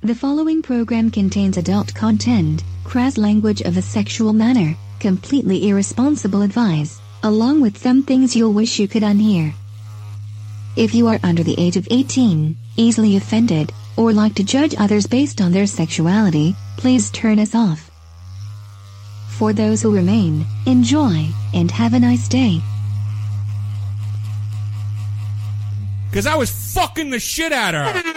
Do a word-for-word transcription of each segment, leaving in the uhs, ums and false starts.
The following program contains adult content, crass language of a sexual manner, completely irresponsible advice, along with some things you'll wish you could unhear. If you are under the age of eighteen, easily offended, or like to judge others based on their sexuality, please turn us off. For those who remain, enjoy, and have a nice day. Because I was fucking the shit out of her.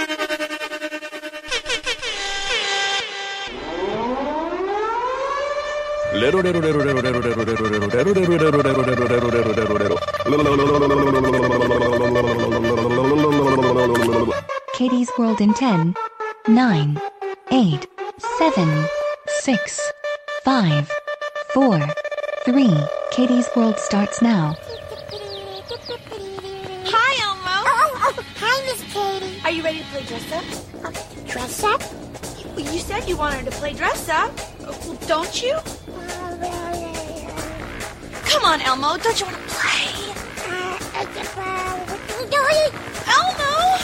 Katie's World in ten, nine, eight, seven, six, five, four, three. Katie's World starts now. Hi, Elmo. Oh, oh, oh, hi, Miss Katie. Are you ready to play dress up? Uh, dress up? You, you said you wanted to play dress up. Well, don't you? Come on, Elmo. Don't you want to play? Uh, uh, what are you doing? Elmo!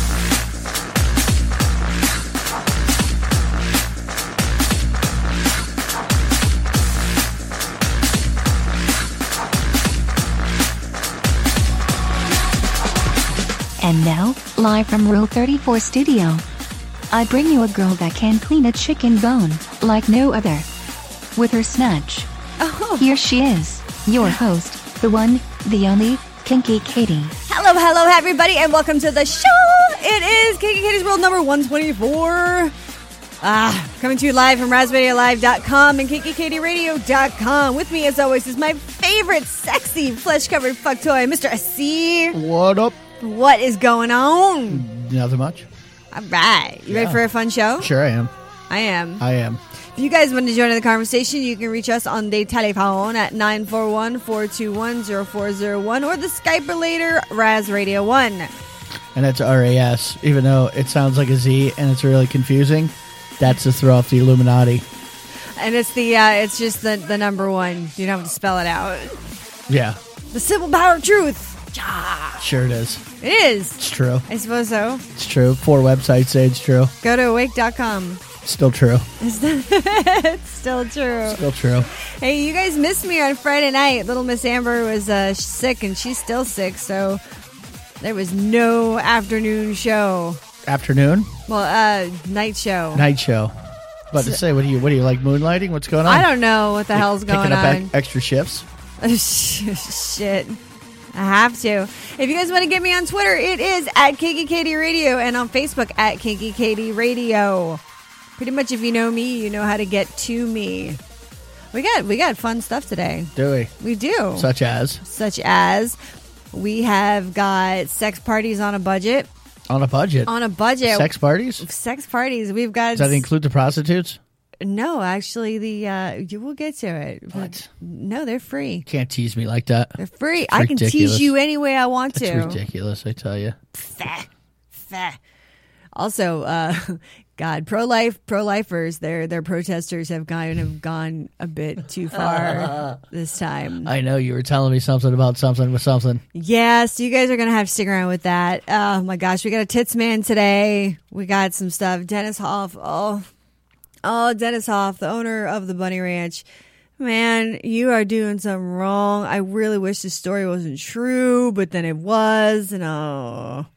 And now, live from Rule thirty-four Studio, I bring you a girl that can clean a chicken bone like no other. With her snatch. Oh. Here she is, your host, the one, the only, Kinky Katie. Hello, hello, everybody, and welcome to the show. It is Kinky Katie's World number one twenty-four. Ah, coming to you live from raspberry live dot com and kinky katie radio dot com. With me, as always, is my favorite sexy flesh-covered fuck toy, Mister S C. What up? What is going on? Nothing much. All right. You Yeah. ready for a fun show? Sure I am. I am. I am. If you guys want to join in the conversation, you can reach us on the telephone at nine four one, four two one, zero four zero one or the Skype or later, Raz Radio one. And that's R A S, even though it sounds like a Z and it's really confusing. That's to throw off the Illuminati. And it's the uh, it's just the, the number one. You don't have to spell it out. Yeah. The civil power of truth. Yeah. Sure it is. It is. It's true. I suppose so. It's true. Four websites say it's true. Go to awake dot com. Still true. It's, it's still true. Still true. Hey, you guys missed me on Friday night. Little Miss Amber was uh, sick, and she's still sick, so there was no afternoon show. Afternoon? Well, uh, night show. Night show. About to say, what do you what do you like moonlighting? What's going on? I don't know what the You hell's going picking up on. e- extra shifts? Shit. I have to. If you guys want to get me on Twitter, it is at Kinky Katie Radio, and on Facebook at Kinky Katie Radio. Pretty much, if you know me, you know how to get to me. We got we got fun stuff today. Do we? We do. Such as? Such as we have got sex parties on a budget. On a budget? On a budget. Sex parties? Sex parties. We've got. Does that include the prostitutes? No, actually, the uh, you will get to it. What? No, they're free. Can't tease me like that. They're free. It's I can ridiculous. tease you any way I want to. It's ridiculous, I tell you. Feh, feh. Also, uh, God, pro-life, pro-lifers, their their protesters have kind of gone a bit too far this time. I know you were telling me something about something with something. Yeah, so you guys are going to have to stick around with that. Oh, my gosh. We got a tits man today. We got some stuff. Dennis Hoff. Oh, oh, Dennis Hoff, the owner of the Bunny Ranch. Man, you are doing something wrong. I really wish this story wasn't true, but then it was. And oh,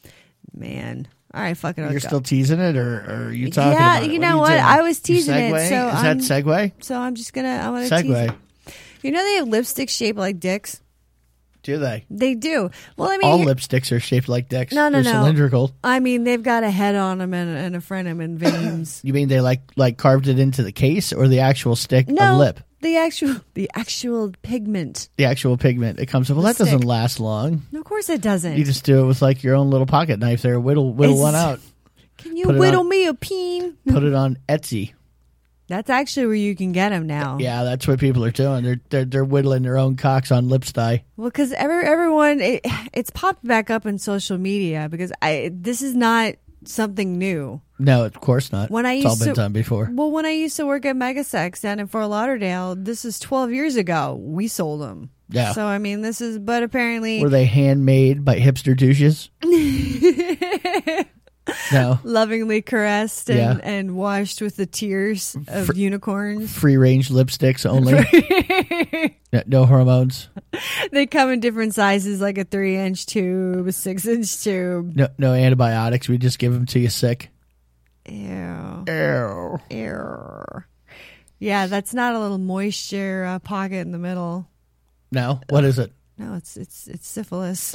man. All right, fuck it. You're I'll still go. teasing it, or, or are you talking Yeah, about it? you What know are what? doing? I was You teasing it, segueing? so Is I'm- that segue? So I'm just gonna. I want to tease Segue. it. You know they have lipsticks shaped like dicks. Do they? They do. Well, I mean, All here- lipsticks are shaped like dicks. No, no, They're no. cylindrical. I mean, they've got a head on them and, and a frenum and veins. You mean they like like carved it into the case, or the actual stick No, of lip? the actual, the actual pigment. The actual pigment. It comes. Well, The that doesn't stick. last long. No, of course it doesn't. You just do it with like your own little pocket knife there. Whittle whittle It's- one out. Can you put it whittle on- me a peen? Put it on Etsy. That's actually where you can get them now. Yeah, that's what people are doing. They're they're, they're whittling their own cocks on lip dye. Well, because every, everyone, it, it's popped back up in social media because I this is not something new. No, of course not. When I it's used all been to- done before. Well, when I used to work at Megasex down in Fort Lauderdale, this is twelve years ago. We sold them. Yeah. So, I mean, this is, but apparently. Were they handmade by hipster douches? No. Lovingly caressed and, Yeah. and washed with the tears of Fr- unicorns. Free range lipsticks only. no, no hormones. They come in different sizes, like a three inch tube, a six inch tube. No, no antibiotics. We just give them to you sick. Ew. Ew. Ew. Yeah, that's not a little moisture uh, pocket in the middle. No, what is it? No, it's it's it's syphilis.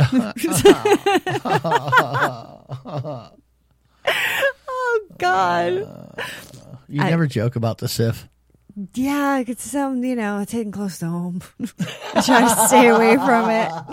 Oh God. You I- never joke about the sif. Yeah, it's some, you know, it's hitting close to home. I try to stay away from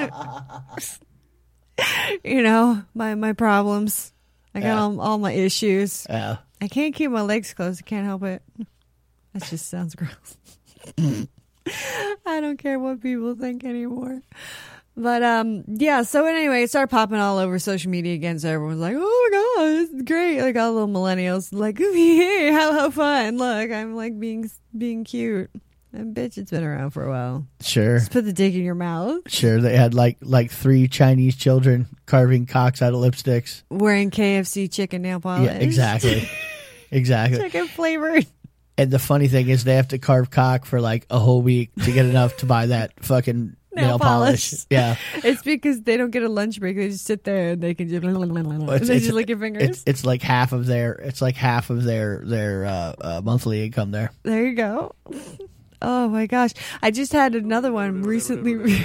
it. You know, my my problems. I got Yeah. all, all my issues. Yeah. I can't keep my legs closed. I can't help it. That just sounds gross. I don't care what people think anymore. But um, yeah. So anyway, it started popping all over social media again. So everyone's like, "Oh my god, this is great!" Like all little millennials, like, "Hey, how how fun! Look, I'm like being being cute." And bitch, it's been around for a while. Sure. Just put the dick in your mouth. Sure. They had like like three Chinese children carving cocks out of lipsticks. Wearing K F C chicken nail polish. Yeah, exactly. Exactly. Chicken flavored. And the funny thing is they have to carve cock for like a whole week to get enough to buy that fucking Nail nail, polish. polish. Yeah. It's because they don't get a lunch break. They just sit there and they can just, Well, and it's- they it's- just lick your fingers. It's it's like half of their it's like half of their their uh, uh, monthly income there. There you go. Oh my gosh. I just had another one recently. Like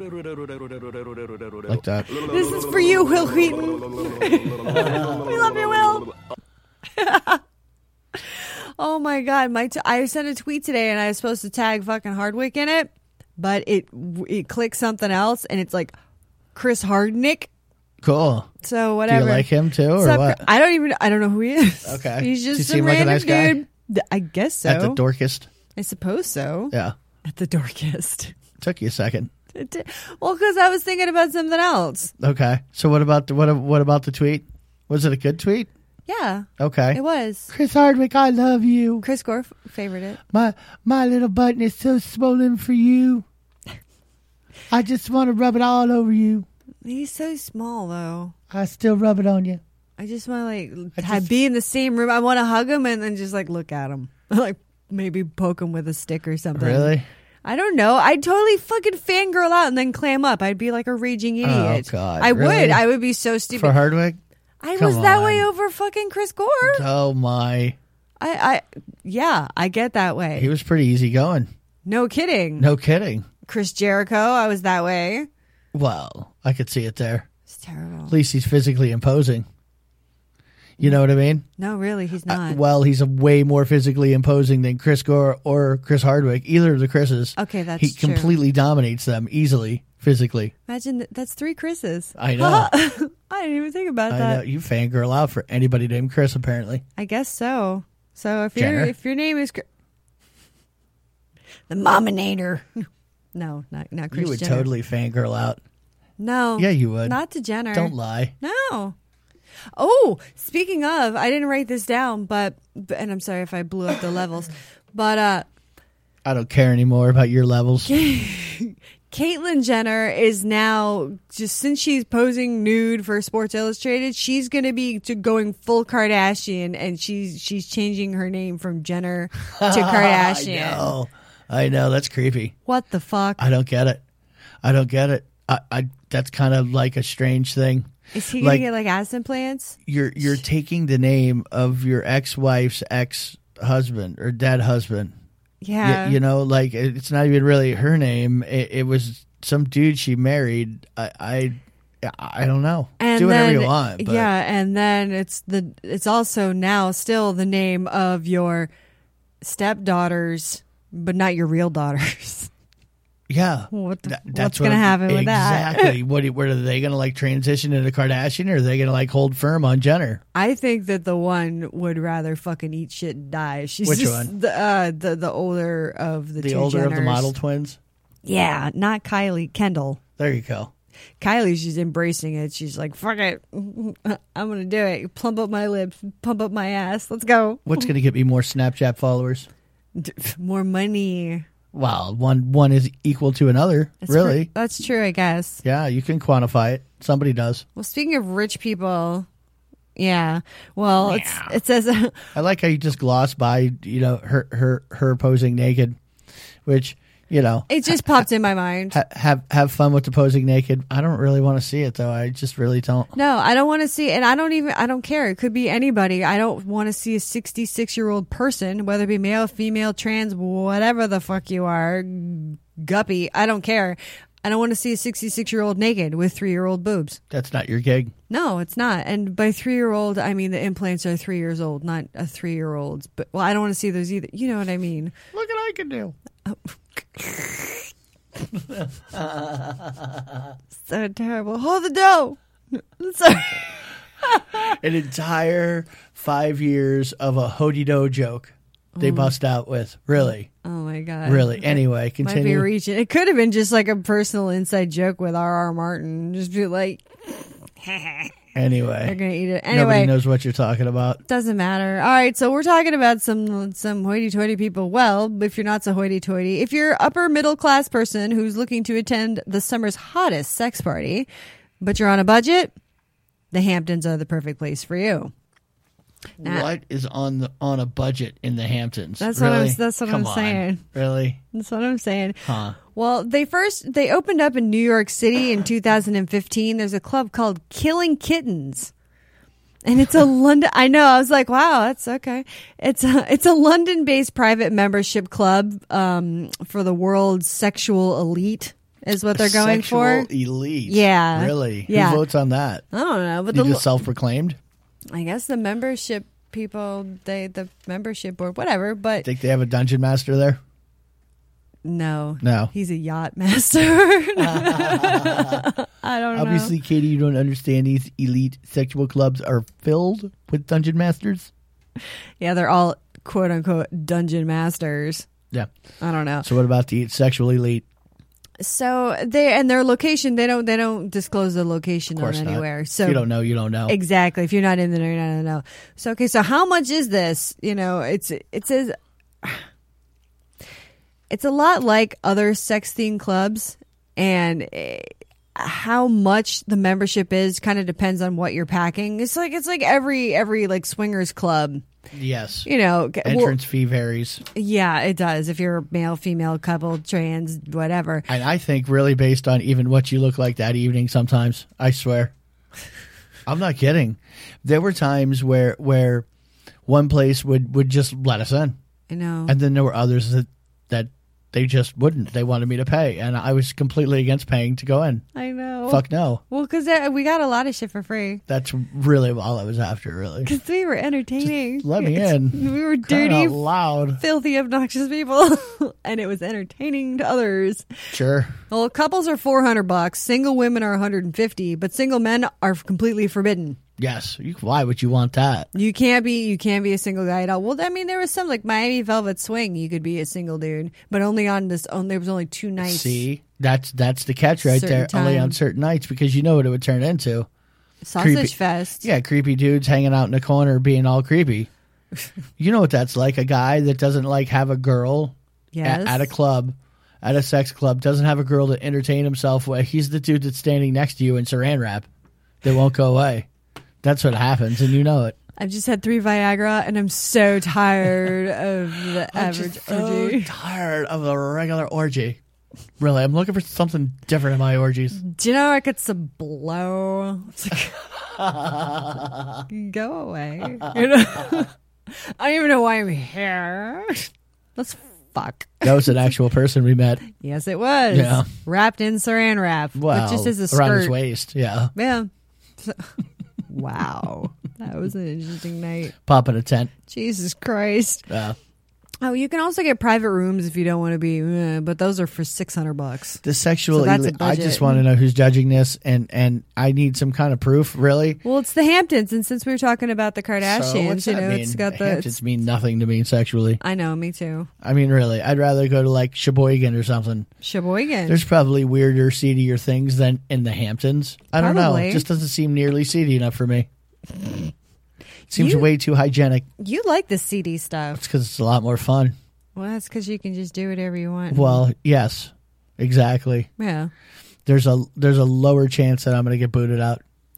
that. This is for you, Will Wheaton. We love you, Will. Oh my god. My t- I sent a tweet today and I was supposed to tag fucking Hardwick in it, but it it clicked something else and it's like Chris Hardnick. Cool. So Do whatever. you like him too or Sup- what? I don't even I don't know who he is. Okay. He's Does just he some seem like a random nice guy? dude. Th- I guess so. At the dorkest. I suppose so. Yeah. At the dorkest. Took you a second. It did- Well, because I was thinking about something else. Okay. So what about the what what about the tweet? Was it a good tweet? Yeah, Okay. it was. Chris Hardwick, I love you. Chris Gore f- favored it. My my little button is so swollen for you. I just want to rub it all over you. He's so small, though. I still rub it on you. I just want to like I have, just- be in the same room. I want to hug him and then just like look at him, like maybe poke him with a stick or something. Really? I don't know. I'd totally fucking fangirl out and then clam up. I'd be like a raging idiot. Oh, God, I really? would. I would be so stupid. For Hardwick? I Come was that on. way over fucking Chris Gore. Oh my. I, I, yeah, I get that way. He was pretty easy going. No kidding. No kidding. Chris Jericho, I was that way. Well, I could see it there. It's terrible. At least he's physically imposing. You know what I mean? No, really, he's Uh, not. well, he's a way more physically imposing than Chris Gore or Chris Hardwick. Either of the Chris's. Okay, that's He true. completely dominates them easily, physically. Imagine that, that's three Chris's. I know. I didn't even think about I that. know. You fangirl out for anybody named Chris, apparently. I guess so. So if your Jenner? if your name is Chris- the Mominator, no, not not Chris you would Jenner. totally fangirl out. No, Yeah, you would. Not to Jenner. Don't lie. No. Oh, speaking of, I didn't write this down, but and I'm sorry if I blew up the levels, but uh. I don't care anymore about your levels. Caitlyn Jenner is now, just since she's posing nude for Sports Illustrated, she's going to be to going full Kardashian, and she's she's changing her name from Jenner to Kardashian. I know. I know. That's creepy. What the fuck? I don't get it. I don't get it. I, I that's kind of like a strange thing. Is he going like- to get like ass implants? You're you're taking the name of your ex-wife's ex-husband or dead husband. Yeah. You, you know, like it's not even really her name. It, it was some dude she married. I, I, I don't know. And Do whatever then, you want. But yeah, and then it's the it's also now still the name of your stepdaughters, but not your real daughters. yeah. What the, That- what's that's going to what I'm- happen with that? Exactly. What? What are they going to like transition into Kardashian, or are they going to like hold firm on Jenner? I think that the one would rather fucking eat shit and die. She's Which just one? The, uh, the the older of the, The two older of the Jenners. model twins. Yeah, not Kylie, Kendall. There you go. Kylie, she's embracing it. She's like, fuck it. I'm going to do it. Plump up my lips, pump up my ass. Let's go. What's going to get me more Snapchat followers? More money. Well, one one is equal to another. That's really? pr- that's true, I guess. Yeah, you can quantify it. Somebody does. Well, speaking of rich people, Yeah. Well, it's, it says I like how you just gloss by, you know, her her her posing naked, which, you know, it just popped in my mind. ha- have have fun with the posing naked. I don't really want to see it though. I just really don't. No, I don't want to see, and I don't even, I don't care. It could be anybody. I don't want to see a sixty-six year old person, whether it be male, female, trans, whatever the fuck you are, guppy. I don't care. I don't want to see a sixty-six year old naked with three year old boobs. That's not your gig. No, it's not. And by three year old, I mean the implants are three years old, not a three year old. But well, I don't want to see those either. You know what I mean? Look what I can do. So terrible. Hold the dough. Sorry. An entire five years of a hody-do joke they bust out with. Really? Oh my god. Really? Anyway, Might be continue. reaching. It could have been just like a personal inside joke with R R. Martin. Just be like, Anyway. they're gonna eat it Nobody anyway. knows what you're talking about. Doesn't matter. All right, so we're talking about some some hoity-toity people. Well, if you're not so hoity-toity, if you're upper middle class person who's looking to attend the summer's hottest sex party, but you're on a budget, the Hamptons are the perfect place for you. Nah. What is on the on a budget in the Hamptons? That's what I'm- Really? that's what Come I'm on. saying. Really? That's what I'm saying. Huh. Well, they first they opened up in New York City in two thousand fifteen. There's a club called Killing Kittens. And it's a London. I know. I was like, wow, that's okay. It's a it's a London-based private membership club um, for the world's sexual elite, is what they're going Sexual for. elite. Yeah. Really? Yeah. Who votes on that? I don't know, but You the just self-proclaimed? I guess the membership people, they the membership board, whatever. But Think they have a dungeon master there? no, No. he's a yacht master. I don't know. Obviously, Katie, you don't understand these elite sexual clubs are filled with dungeon masters. Yeah, they're all quote unquote dungeon masters. Yeah. I don't know. So what about the sexual elite? So they and their location, they don't they don't disclose the location Of on course not. anywhere. If So you don't know, you don't know. exactly, if you're not in there, you're not gonna know. So okay, so how much is this? You know, it's it says it's a lot like other sex themed clubs, and eh, how much the membership is kind of depends on what you're packing. It's like it's like every every like swingers club. Yes. You know, g- well, Entrance fee varies. yeah, it does. If you're male, female, couple, trans, whatever. And I think really based on even what you look like that evening sometimes. I swear. I'm not kidding. There were times where where one place would, would just let us in. I know. And then there were others that, that they just wouldn't. They wanted me to pay. And I was completely against paying to go in. I know. Fuck no. Well, because we got a lot of shit for free. That's really all I was after, really. Because we were entertaining. Let me in. We were Crying dirty, out loud. filthy, obnoxious people, and it was entertaining to others. Sure. Well, couples are four hundred bucks. Single women are one hundred fifty, but single men are completely forbidden. Yes. You, why would you want that? You can't be. You can't be a single guy at all. Well, I mean, there was some like Miami Velvet Swing. You could be a single dude, but only on this. Only there was only two nights. See, that's that's the catch right Certain there. Only on times. certain nights because you know what it would turn into. Sausage creepy- fest. Yeah, creepy dudes hanging out in the corner being all creepy. You know what that's like? A guy that doesn't like have a girl Yes. at, at a club, at a sex club, doesn't have a girl to entertain himself with. He's the dude that's standing next to you in saran wrap. They won't go away. That's what happens, and you know it. I've just had three Viagra, and I'm so tired of the I'm average just so orgy. tired of a regular orgy. Really, I'm looking for something different in my orgies. Do you know I get some blow? It's like, go away. You know? I don't even know why I'm here. Let's fuck. That was an actual person we met. Yes, it was. Yeah. Wrapped in saran wrap. Wow, But just as a around skirt. his waist. Yeah, Yeah. So- wow. That was an interesting night. popping a tent. Jesus Christ. Yeah. Oh, you can also get private rooms if you don't want to be, uh, but those are for six hundred bucks. The sexual. So that's a elite- I budget. just want to know who's judging this, and and I need some kind of proof. Really. Well, it's the Hamptons, and since we were talking about the So Kardashians, what's you that know, mean? it's got the. Hamptons It's, mean nothing to me sexually. I know, me too. I mean, really, I'd rather go to like Sheboygan or something. Sheboygan. There's probably weirder, seedier things than in the Hamptons. I don't know. Probably. It just doesn't seem nearly seedy enough for me. Seems You- way too hygienic. You like the seedy stuff. It's because it's a lot more fun. Well, that's because you can just do whatever you want. Well, yes, exactly. Yeah. There's a there's a lower chance that I'm going to get booted out.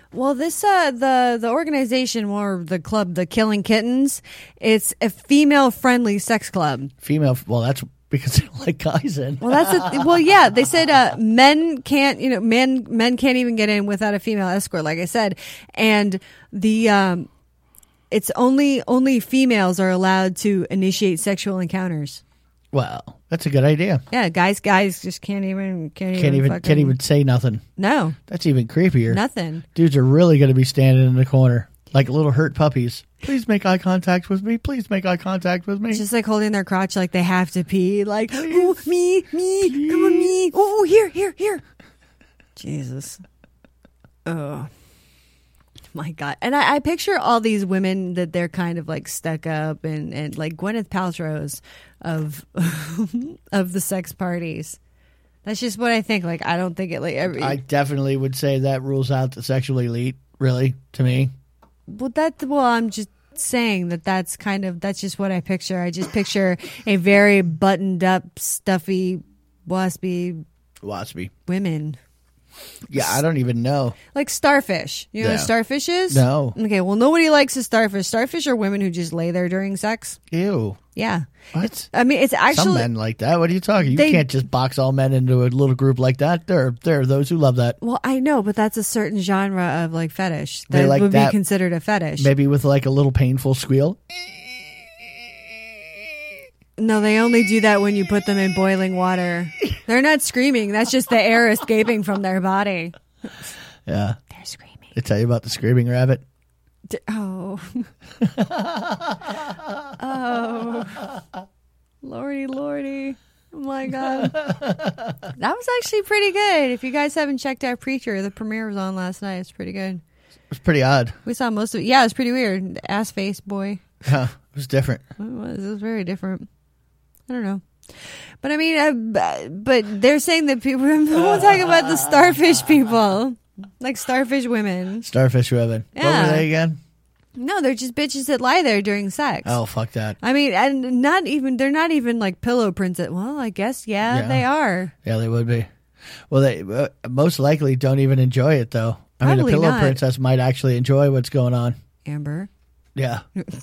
Well, this uh the the organization or the club, the Killing Kittens, it's a female friendly sex club. Female. Well, that's because they don't like guys in. Well, that's a, well, yeah. They said uh, men can't, you know, men men can't even get in without a female escort, like I said, and the um, it's only only females are allowed to initiate sexual encounters. Well, that's a good idea. Yeah, guys, guys just can't even can't, Can't even even fucking, can't even say nothing. no That's even creepier. nothing. Dudes are really going to be standing in the corner like little hurt puppies. Please make eye contact with me. Please make eye contact with me. It's just like holding their crotch like they have to pee. Like, oh, me, me, come on, me. Oh, here, here, here. Jesus. Oh, my God. And I, I picture all these women that they're kind of like stuck up and, and like Gwyneth Paltrow's of of the sex parties. That's just what I think. Like, I don't think it like every. I definitely would say that rules out the sexual elite, really, to me. Well, that well, I'm just saying that that's kind of that's just what I picture. I just picture a very buttoned up, stuffy, waspy Waspy. women, Yeah, I don't even know. like starfish. You know Yeah. what a starfish is? No. Okay, well, nobody likes a starfish. Starfish are women who just lay there during sex. Ew. Yeah, What? I mean, it's Some actually men like that. What are you talking? You They- can't just box all men into a little group like that. There, there are those who love that. well, I know, but that's a certain genre of like fetish They that like would that- be considered a fetish. Maybe with like a little painful squeal. No, they only do that when you put them in boiling water. They're not screaming. That's just the air escaping from their body. Yeah. They're screaming. They tell you about the screaming rabbit. D- Oh. oh. Lordy, lordy. Oh my God. That was actually pretty good. If you guys haven't checked out Preacher, the premiere was on last night. It's pretty good. It was pretty odd. We saw most of it. Yeah, it was pretty weird. Ass face boy. Huh. It was different. It was, it was very different. I don't know. But I mean, uh, but they're saying that people, we'll talk about the starfish people. Like starfish women. Starfish women. What Yeah. were they again? No, they're just bitches that lie there during sex. Oh, fuck that. I mean, and not even, they're not even like pillow princess. Well, I guess, yeah, Yeah. they are. Yeah, they would be. Well, they uh, most likely don't even enjoy it, though. I mean, Probably a pillow not. princess might actually enjoy what's going on. Amber. Yeah.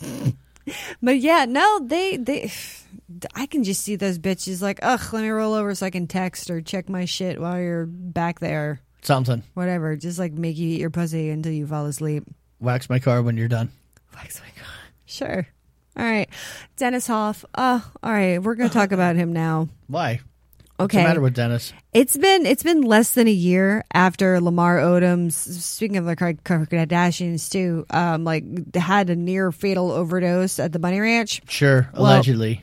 But yeah, no, they, they, I can just see those bitches like, ugh, let me roll over so I can text or check my shit while you're back there. Something. Whatever. Just like make you eat your pussy until you fall asleep. Wax my car when you're done. Wax my God. Sure. All right. Dennis Hoff. Oh, all right. We're going to talk about him now. Why? What's Okay. the matter with Dennis? It's been it's been less than a year after Lamar Odom, speaking of the Kar- Kardashians too, um, like had a near fatal overdose at the Bunny Ranch. Sure, Well, allegedly.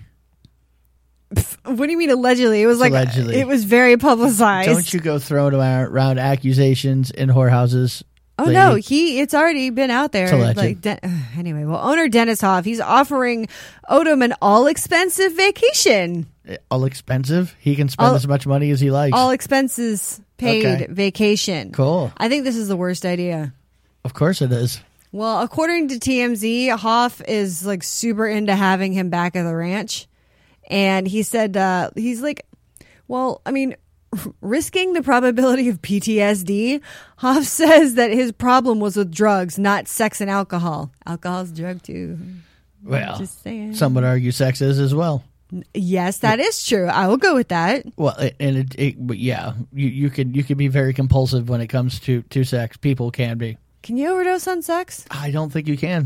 What do you mean allegedly? It was like Allegedly. it was very publicized. Don't you go throwing around, around accusations in whorehouses. Oh lady. no, he it's already been out there. It's alleged. Like De- anyway, well, owner Dennis Hoff, he's offering Odom an all expensive vacation. All expensive? He can spend All- as much money as he likes. All expenses paid Okay. vacation. Cool. I think this is the worst idea. Of course it is. Well, according to T M Z, Hoff is like super into having him back at the ranch. And he said, uh, he's like, well, I mean, risking the probability of P T S D, Hoff says that his problem was with drugs, not sex and alcohol. Alcohol's a drug too. Well, Just saying. some would argue sex is as well. Yes, that is true. I will go with that. Well, it, and it, it, but yeah, you you could you could be very compulsive when it comes to to sex. People can be. Can you overdose on sex? I don't think you can.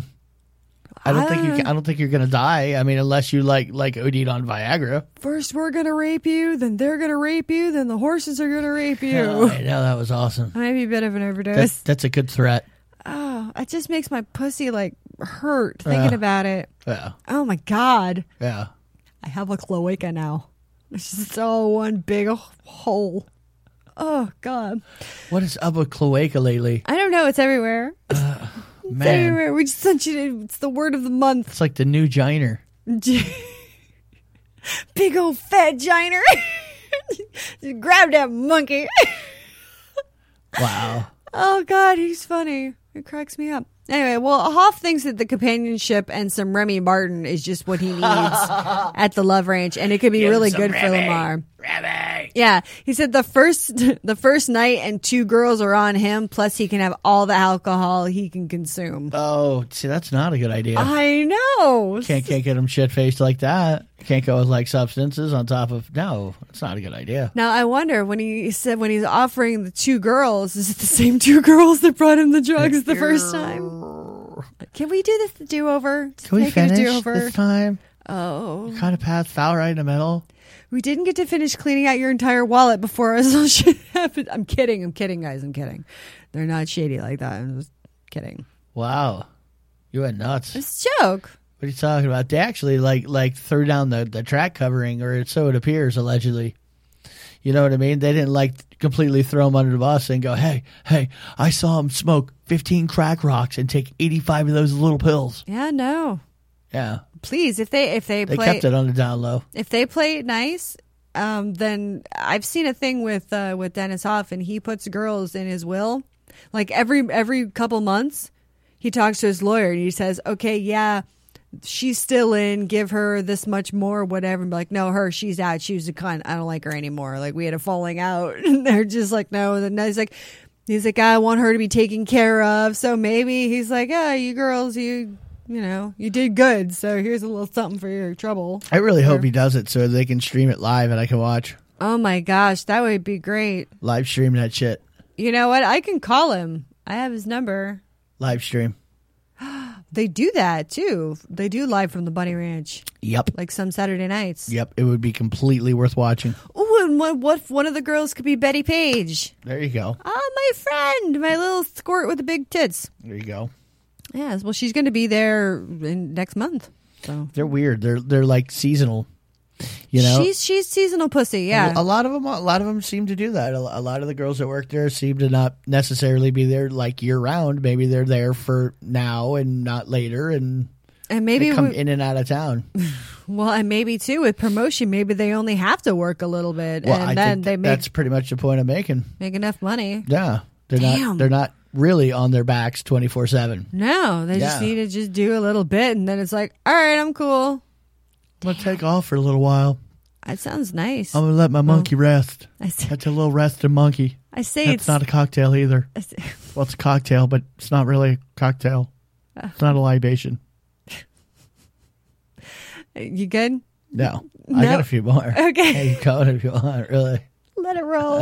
I don't think you can. I don't think you're gonna die. I mean, unless you like like O D'd on Viagra. First we're going to rape you, then they're going to rape you, then the horses are going to rape you. Oh, I know, that was awesome. Might be a bit of an overdose. That's, that's a good threat. Oh, it just makes my pussy like hurt thinking Uh. about it. Yeah, Oh my God. yeah. I have a cloaca now. It's just all one big hole. Oh God. What is up with cloaca lately? I don't know. It's everywhere. It's Man, everywhere. We just sent you to, it's the word of the month. it's like the new giner. Big old fat giner. Just grab that monkey. Wow. Oh God, he's funny. It cracks me up. Anyway, well, Hoff thinks that the companionship and some Remy Martin is just what he needs at the Love Ranch, and it could be really good for Lamar. Remy. me. Yeah, he said the first the first night and two girls are on him. Plus, he can have all the alcohol he can consume. Oh, see, that's not a good idea. I know. Can't can't get him shit faced like that. Can't go with like substances on top of. No, it's not a good idea. Now I wonder when he said when he's offering the two girls, is it the same two girls that brought him the drugs the first time? Can we do this do over? Can we finish this time? Oh, Kind of path foul right in the middle. we didn't get to finish cleaning out your entire wallet before this whole shit happened. I'm kidding. I'm kidding, guys. I'm kidding. They're not shady like that. I'm just kidding. Wow, you went nuts. It's a joke. What are you talking about? They actually like like threw down the, the track covering, or so it appears, allegedly. You know what I mean? They didn't like completely throw him under the bus and go, hey, hey, I saw him smoke fifteen crack rocks and take eighty-five of those little pills. Yeah, no. Yeah. Please, if they if they, They play kept it on the down low. if they play it nice, um, then I've seen a thing with uh, with Dennis Hoff, and he puts girls in his will. Like every every couple months, he talks to his lawyer and he says, "Okay, yeah, she's still in. Give her this much more, whatever." And be like, "No, her, she's out. She was a cunt. I don't like her anymore." Like we had a falling out, and they're just like, "No." And then he's like, "He's like, I want her to be taken care of." So maybe he's like, "Yeah, you girls, you." You know, you did good, so here's a little something for your trouble. I really hope he does it so they can stream it live and I can watch. Oh my gosh, that would be great. Live stream that shit. You know what? I can call him. I have his number. Live stream. They do that too. They do live from the Bunny Ranch, Yep. like some Saturday nights. Yep. It would be completely worth watching. Oh, and what, what? if one of the girls could be Betty Page. There you go. Oh, my friend, my little squirt with the big tits. There you go. Yes, well, she's going to be there in next month. So They're weird. They're they're like seasonal. You know, she's she's seasonal pussy. Yeah, a lot of them. A lot of them seem to do that. A a lot of the girls that work there seem to not necessarily be there like year round. Maybe they're there for now and not later, and and maybe they come we, in and out of town. well, and maybe too with promotion, maybe they only have to work a little bit, Well, and I then think they make that's pretty much the point I'm making. make enough money. Yeah, they're Damn. not. They're not really on their backs twenty-four seven. No, they just Yeah. need to just do a little bit, and then it's like, all right, I'm cool. I'm gonna take off for a little while. That sounds nice. I'm gonna let my monkey rest. I say, That's a little rested monkey. I say That's it's not a cocktail either. I say- Well, it's a cocktail, but it's not really a cocktail. It's not a libation. you good? No, I No. got a few more. Okay. Hey, you go if you want, really. Let it roll.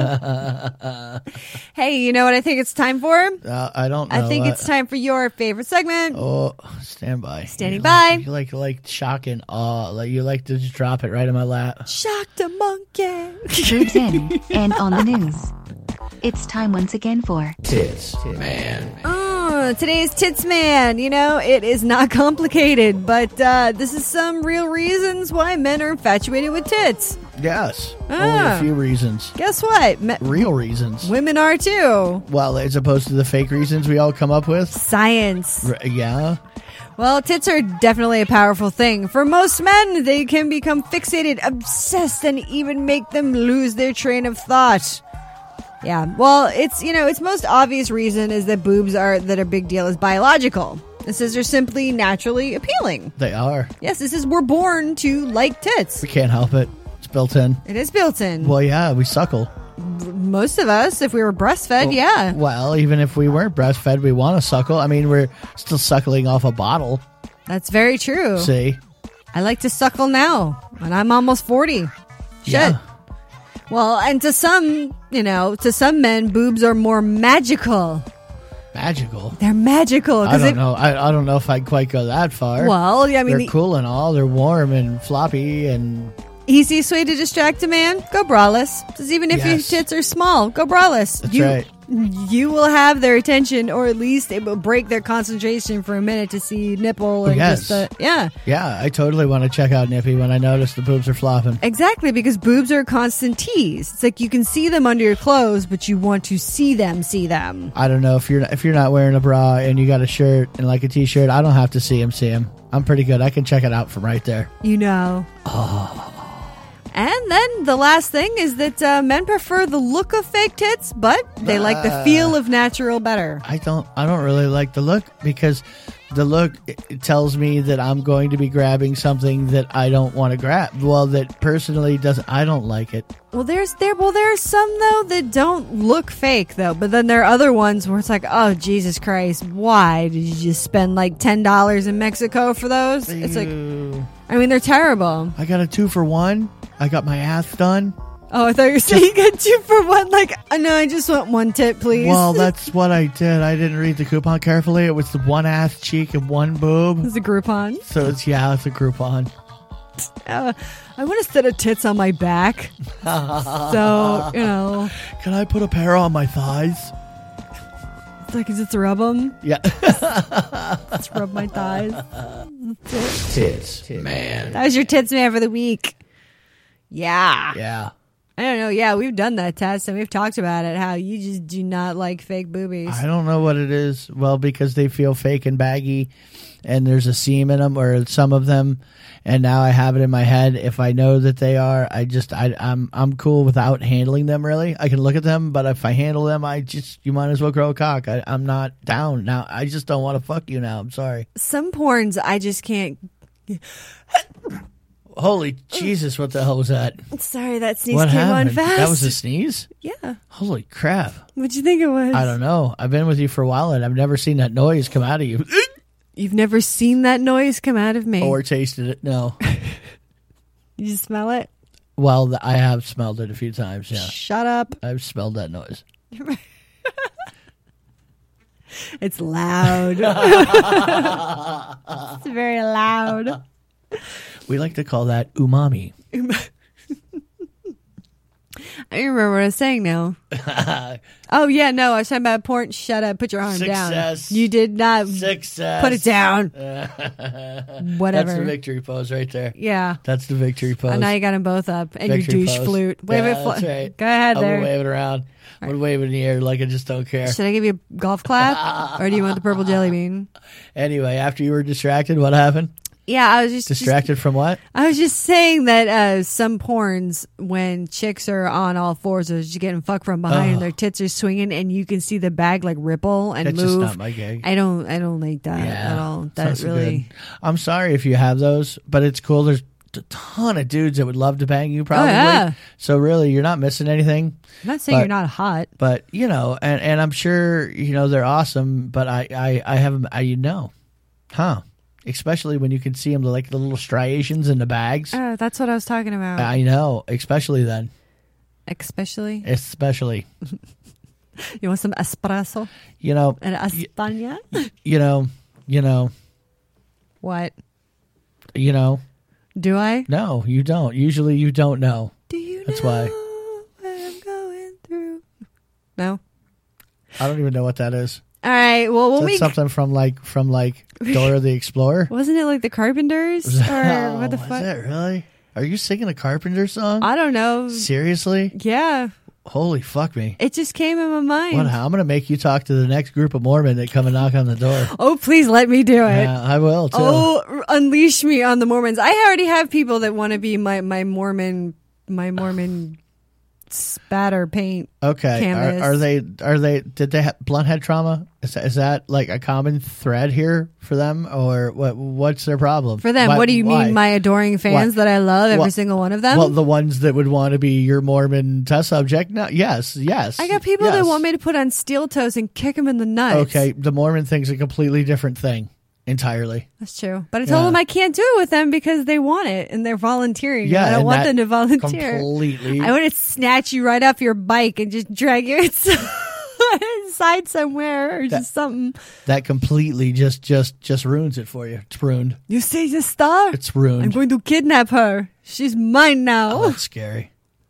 Hey, you know what I think it's time for? Uh, I don't know. I think Uh, it's time for your favorite segment. Oh, stand by. Standing you by. Like, you like like shock and awe. Like you like to just drop it right in my lap. Shock the monkey. Boobs in and on the news. It's time once again for Tits, man. Oh, today's Tits Man. You know, it is not complicated, but uh, this is some real reasons why men are infatuated with tits. Yes. Only Ah. a few reasons. Guess what? Me- Real reasons. women are too. Well, as opposed to the fake reasons we all come up with. Science. R- yeah. Well, tits are definitely a powerful thing. For most men, they can become fixated, obsessed, and even make them lose their train of thought. Yeah, well, it's, you know, its most obvious reason is that boobs are, that a big deal is biological. This is they're simply naturally appealing. They are. Yes, this is, we're born to like tits. We can't help it. It's built in. It is built in. Well, yeah, we suckle. Most of us, if we were breastfed, yeah. Well, even if we weren't breastfed, we want to suckle. I mean, we're still suckling off a bottle. That's very true. See? I like to suckle now, and I'm almost forty. Shit. Yeah. Well, and to some, you know, to some men, boobs are more magical. Magical. They're magical. I 'cause don't it- know. I, I don't know if I'd quite go that far. Well, yeah, I mean, They're the cool and all. They're warm and floppy and easiest way to distract a man, go braless. Just even if your Yes. tits are small, go braless. That's you, right. You will have their attention, or at least it will break their concentration for a minute to see nipple and yes. just the, yeah. yeah. I totally want to check out Nippy when I notice the boobs are flopping. Exactly, because boobs are a constant tease. It's like you can see them under your clothes, but you want to see them see them. I don't know if you're if you're not wearing a bra and you got a shirt and like a t-shirt. I don't have to see him. See him. I'm pretty good. I can check it out from right there. You know. And then the last thing is that uh, men prefer the look of fake tits, but they like the feel of natural better. I don't. I don't really like the look because the look it, it tells me that I'm going to be grabbing something that I don't want to grab. Well, that personally doesn't. I don't like it. Well, there's there. Well, there are some though that don't look fake though, but then there are other ones where it's like, oh Jesus Christ, why did you just spend like ten dollars in Mexico for those? It's like, I mean, they're terrible. I got a two for one. I got my ass done. Oh, I thought you were saying you got two for one. Like, oh, no, I just want one tit, please. Well, that's what I did. I didn't read the coupon carefully. It was the one ass cheek and one boob. It's a Groupon. So it's yeah, it's a Groupon. Uh, I want a set of tits on my back. So, you know. Can I put a pair on my thighs? It's like, is it to rub them? Yeah. Let's rub my thighs. Tits, tits, man. That was your tits man for the week. Yeah. Yeah. I don't know. Yeah, we've done that test and we've talked about it. How you just do not like fake boobies. I don't know what it is. Well, because they feel fake and baggy, and there's a seam in them, or some of them. And now I have it in my head. If I know that they are, I just I, I'm I'm cool without handling them. Really, I can look at them, but if I handle them, I just you might as well grow a cock. I, I'm not down now. I just don't want to fuck you now. I'm sorry. Some porns I just can't. Holy Jesus! What the hell was that? Sorry, that sneeze What came happened? on fast. That was a sneeze? Yeah. Holy crap! What'd you think it was? I don't know. I've been with you for a while, and I've never seen that noise come out of you. You've never seen that noise come out of me. Or tasted it. No. You just smell it? Well, th- I have smelled it a few times, yeah. Shut up. I've smelled that noise. It's loud. It's very loud. We like to call that umami. I don't remember what I was saying now. Oh, yeah, no, I was talking about porn. Shut up. Put your arm Success. down. You did not. Success. Put it down. Whatever. That's the victory pose right there. Yeah. That's the victory pose. And now you got them both up. And Victory your douche pose. flute. Wave Yeah, it. Fl- that's right. Go ahead I'm there. gonna wave it around. I'm gonna wave it in the air like I just don't care. Should I give you a golf clap? Or do you want the purple jelly bean? Anyway, after you were distracted, what happened? Yeah, I was just Distracted just, from what? I was just saying that uh, some porns, when chicks are on all fours, they're just getting fucked from behind, Oh. and their tits are swinging, and you can see the bag like ripple and That's move. just not my gig. I don't, I don't like that at all. That sounds really. good. I'm sorry if you have those, but it's cool. There's a ton of dudes that would love to bang you, probably. Oh, yeah. So really, you're not missing anything. I'm not saying But- you're not hot. But you know, and, and I'm sure you know they're awesome. But I, I, I haven't. I you know, huh? Especially when you can see them, like the little striations in the bags. Uh, that's what I was talking about. I know. Especially then. Especially, Especially. you want some espresso You know. and España? You know. You know. What You know. do I? No, you don't. Usually, you don't know. Do you That's know why. what I'm going through? No. I don't even know what that is. All right. Well, when That's we something from like from like Dora the Explorer. wasn't it like the Carpenters or Oh, what the is fuck? that really? Are you singing a Carpenter song? I don't know. Seriously? Yeah, Holy fuck me! it just came in my mind. What? I'm gonna make you talk to the next group of Mormon that come and knock on the door. Oh, please let me do it. Yeah, I will too. Oh, unleash me on the Mormons. I already have people that want to be my, my Mormon, my Mormon spatter paint. Okay. Are, canvas. are they? Are they? Did they have blunt head trauma? Is that, is that like a common thread here for them, or what? What's their problem For them, Why- what do you why? mean, my adoring fans Why? that I love, every Well- single one of them? Well, the ones that would want to be your Mormon test subject. No, yes, yes. I got people that yes. want me to put on steel toes and kick them in the nuts. Okay, the Mormon thing's a completely different thing entirely. That's true. But I told Yeah. them I can't do it with them because they want it and they're volunteering. Yeah, I don't and want that them to volunteer. completely- I want to snatch you right off your bike and just drag you inside, inside somewhere or just something. That completely just just just ruins it for you. It's ruined. You see the star? It's ruined. I'm going to kidnap her. She's mine now. Oh, that's scary.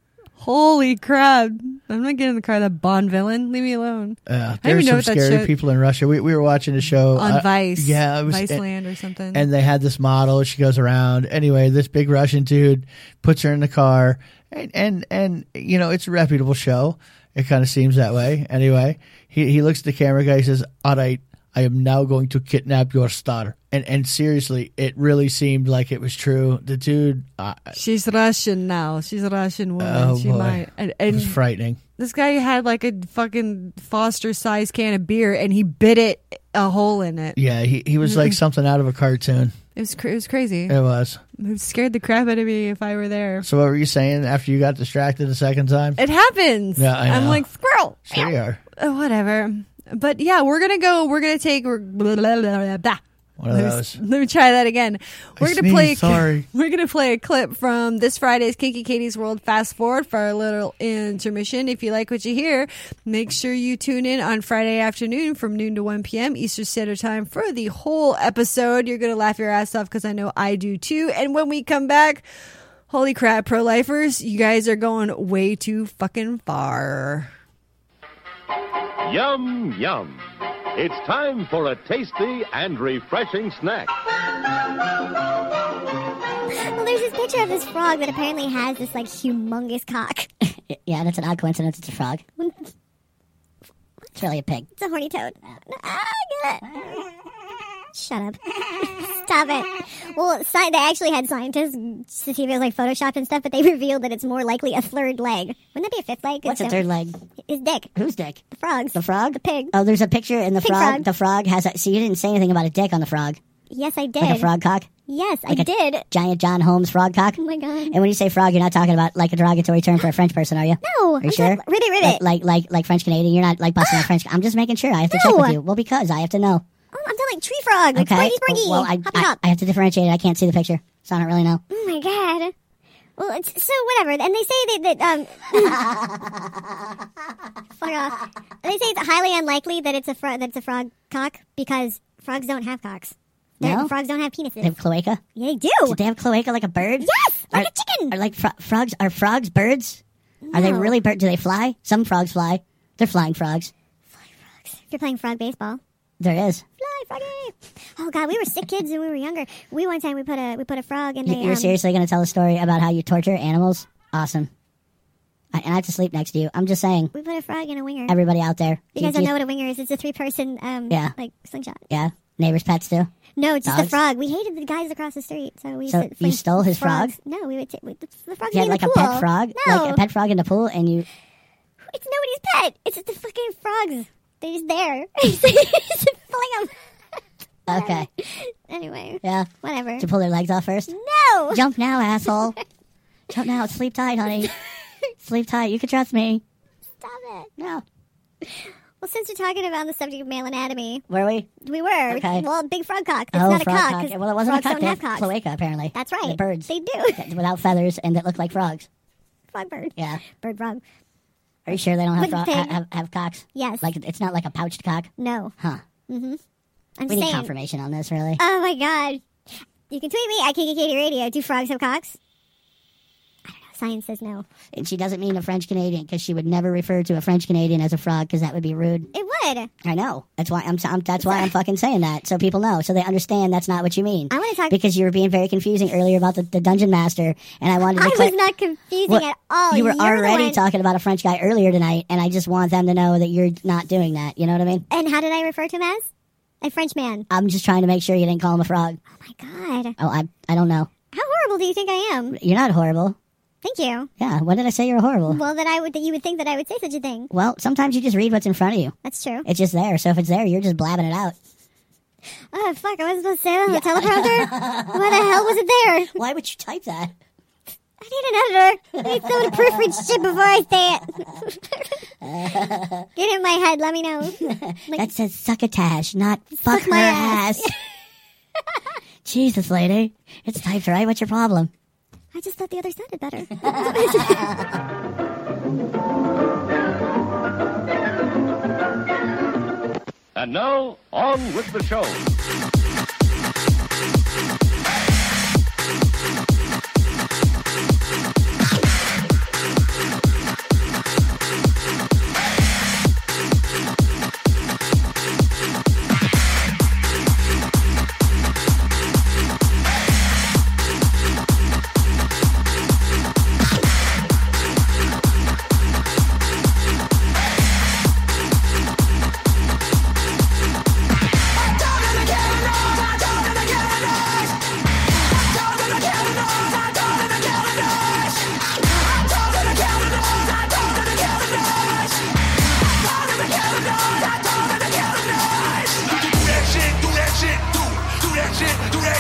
Holy crap. I'm not getting in the car, that Bond villain. Leave me alone. Uh, I don't there were even know some what that scary show- people in Russia. We we were watching a show On uh, Vice. Yeah, it was Viceland or something. And they had this model. She goes around. Anyway, this big Russian dude puts her in the car, and and, and you know it's a reputable show. It kind of seems that way. Anyway, he he looks at the camera guy. He says, "All right, I am now going to kidnap your star. And and seriously, it really seemed like it was true. The dude, uh, She's Russian now. She's a Russian woman. oh she boy, might. And, it and was frightening. this guy had like a fucking Foster-sized can of beer, and he bit it a hole in it. Yeah, he he was like something out of a cartoon. It was cra- it was crazy. It was. It scared the crap out of me if I were there. So what were you saying after you got distracted the second time? It happens. Yeah, I I'm know. like squirrel. Sure you are. Uh, whatever. But yeah, we're gonna go. We're gonna take. Blah, blah, blah, blah, blah. One of Let me, those. let me try that again. We're I gonna play. sneezed, sorry. We're gonna play a clip from this Friday's Kinky Katie's World Fast Forward for our little intermission. If you like what you hear, make sure you tune in on Friday afternoon from noon to one p.m. Eastern Standard Time for the whole episode. You're gonna laugh your ass off because I know I do too. And when we come back, holy crap, pro-lifers, you guys are going way too fucking far. Yum, yum. It's time for a tasty and refreshing snack. Well, there's this picture of this frog that apparently has this, like, humongous cock. Yeah, that's an odd coincidence. It's a frog. It's really a pig. It's a horny toad. Ah, get it. Shut up. Stop it. Well, sci- they actually had scientists to see if it was like Photoshopped and stuff, but they revealed that it's more likely a third leg. Wouldn't that be a fifth leg? What's a It's third leg? His dick. Whose dick? The frog's. The frog? The pig. Oh, there's a picture in the Pig frog. frog. The frog has a... See, you didn't say anything about a dick on the frog. Yes, I did. Like a frog cock? Yes, Like I a did. Giant John Holmes frog cock? Oh my god. And when you say frog, you're not talking about like a derogatory term for a French person, are you? No. Are you I'm sure? talking- Ribbit, ribbit. Like, like, like, like French Canadian? You're not like busting out French... I'm just making sure. I have to check No. with you. Well, because I have to know. Oh, I'm talking like tree frog. Like Okay? Springy Springy. Well, I, Hoppy I, hop. I have to differentiate it. I can't see the picture. So I don't really know. Oh my god. Well, it's, so whatever. And they say that, that um, fuck off. They say it's highly unlikely that it's a fro- that it's a frog cock because frogs don't have cocks. They're- No? Frogs don't have penises. They have cloaca? yeah, they do. Do they have cloaca like a bird? Yes, like Are- a chicken. Are like fro- frogs? Are frogs birds? Are they No. really birds? Do they fly? Some frogs fly. They're flying frogs. If you're playing frog baseball, There is. fly froggy. Oh god, we were sick kids when we were younger. We one time we put a we put a frog in You- the. You're um, seriously going to tell a story about how you torture animals? Awesome. I, and I have to sleep next to you. I'm just saying. We put a frog in a winger. Everybody out there. you do guys don't do- know what a winger is? It's a three person um Yeah. like slingshot. Yeah. Neighbors' pets too. No, it's just the Dogs? frog. We hated the guys across the street, so we. So used to you fling stole his frogs. frog? No, we would. T- we, the, the frog You had in like the a pool. pet frog? No, Like a pet frog in the pool and you... it's nobody's pet. It's the fucking frogs. They're just there. Just fling them. Okay. Anyway, Yeah. whatever. To pull their legs off first? No. Jump now, asshole. Jump now. Sleep tight, honey. Sleep tight. You can trust me. Stop it. No. Well, since we're talking about the subject of male anatomy, Were we? we were. Okay. Well, big frog cock. It's oh, not a frog cock. cock. 'cause Well, it wasn't frogs a cock. don't They have have cocks. cloaca, apparently. That's right. The birds. They do. Without feathers and that look like frogs. Frog bird. Yeah. Bird frog. Are you sure they don't have, With fro- pig. ha- have, have cocks? Yes. Like, it's not like a pouched cock? No. Huh. I'm We saying. need confirmation on this, really. Oh my god. You can tweet me at Kiki Katie Radio. Do frogs have cocks? I don't know. Science says no. And she doesn't mean a French Canadian because she would never refer to a French Canadian as a frog because that would be rude. It would. I know. That's why I'm. I'm that's why I'm fucking saying that so people know, so they understand that's not what you mean. I wanna talk- because you were being very confusing earlier about the, the dungeon master, and I wanted to. I clear- was not confusing Well, at all. You were You're the already one- talking about a French guy earlier tonight, and I just want them to know that you're not doing that. You know what I mean? And how did I refer to him as? A French man. I'm just trying to make sure you didn't call him a frog. Oh my god. Oh, I I don't know. How horrible do you think I am? You're not horrible. Thank you. Yeah. When did I say you're horrible? Well, that I would that you would think that I would say such a thing. Well, sometimes you just read what's in front of you. That's true. It's just there. So if it's there, you're just blabbing it out. Oh fuck! I wasn't supposed to say that on the teleprompter. Why the hell was it there? Why would you type that? I need an editor. I need someone to proofread shit before I say it. Get in my head. Let me know. Like, That says succotash, not fuck, Fuck my her ass. ass. Jesus, lady. It's typed right. What's your problem? I just thought the other sounded better. And now, on with the show.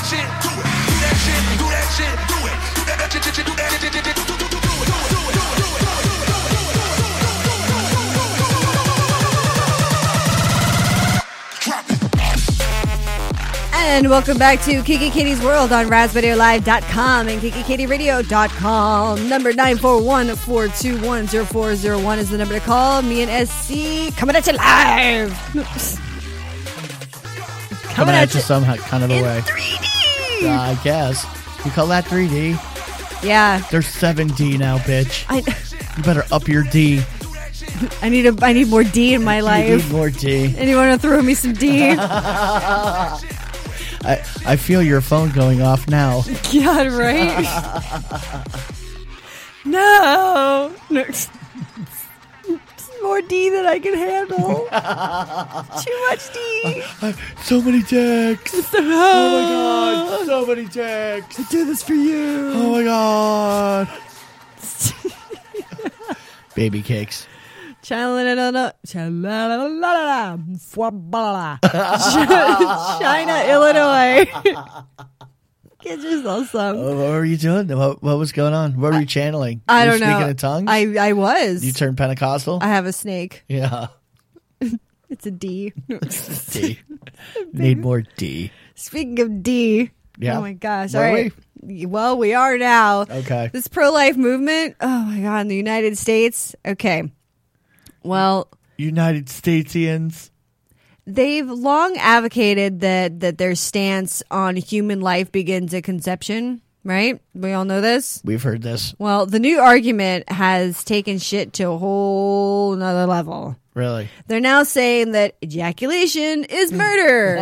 that shit, do it. Do that shit, do that shit, do it. Do that shit, do that shit, do that shit, do it. Do it, do it, do it, do it. And welcome back to Kiki Katie's World on Raz Radio Live dot com and Kiki Katie Radio dot com. Number nine four one, four two one, zero four zero one is the number to call. Me and S C coming at you live. Coming, coming at, at you some kind of a way. three D. Uh, I guess. You call that three D? Yeah. There's seven D now, bitch. I, you better up your D. I need a. I need more D in my life. You need more D. Anyone want to throw me some D? I, I feel your phone going off now. God, right? No. no. More D than I can handle. Too much D. Uh, so many texts. Oh my god. So many texts. I do this for you. Oh my god. Baby cakes. China, Illinois. Get yourself some. Oh, what were you doing? What, what was going on? What were you channeling? I you don't were know. Speaking in tongues? I, I was. You turned Pentecostal? I have a snake. Yeah. It's a D. D. Need more D. Speaking of D. Yeah. Oh my gosh. Were All right. We? Well, we are now. Okay. This pro-life movement. Oh my God. In the United States. Okay. Well, United Statesians. They've long advocated that, that their stance on human life begins at conception, right? We all know this. We've heard this. Well, the new argument has taken shit to a whole nother level. Really? They're now saying that ejaculation is murder.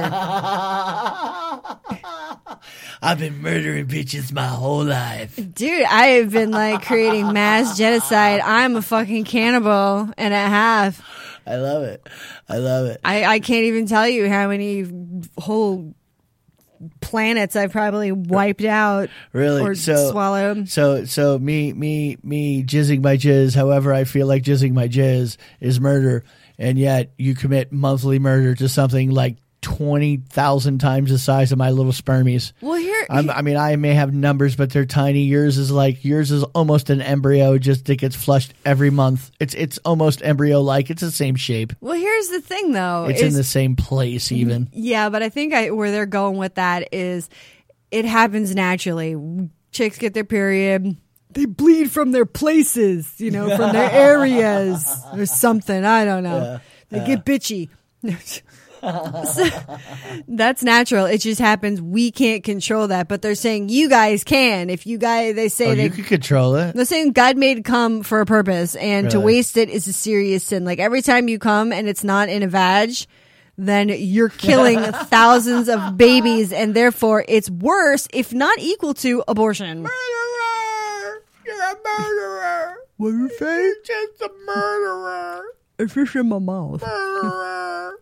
I've been murdering bitches my whole life. Dude, I have been like creating mass genocide. I'm a fucking cannibal and a half. I love it. I love it. I, I can't even tell you how many whole planets I've probably wiped out. Really? Or so, swallowed. So, so me, me, me jizzing my jizz, however I feel like jizzing my jizz, is murder. And yet you commit monthly murder to something like twenty thousand times the size of my little spermies. Well, here, I'm, I mean, I may have numbers, but they're tiny. Yours is like yours is almost an embryo. Just it gets flushed every month. It's it's almost embryo like. It's the same shape. Well, here's the thing, though. It's is, in the same place, even. Yeah, but I think I, where they're going with that is it happens naturally. Chicks get their period. They bleed from their places, you know, from their areas or something. I don't know. Yeah, they yeah. get bitchy. So, that's natural. It just happens. We can't control that, but they're saying you guys can. If you guys, they say Oh, they you can control it. They're saying God made cum for a purpose, and to Really? waste it is a serious sin. Like every time you come and it's not in a vag, then you're killing thousands of babies, and therefore it's worse, if not equal to, abortion. Murderer! You're a murderer! What are you saying? Just a murderer! It's just in my mouth. Murderer!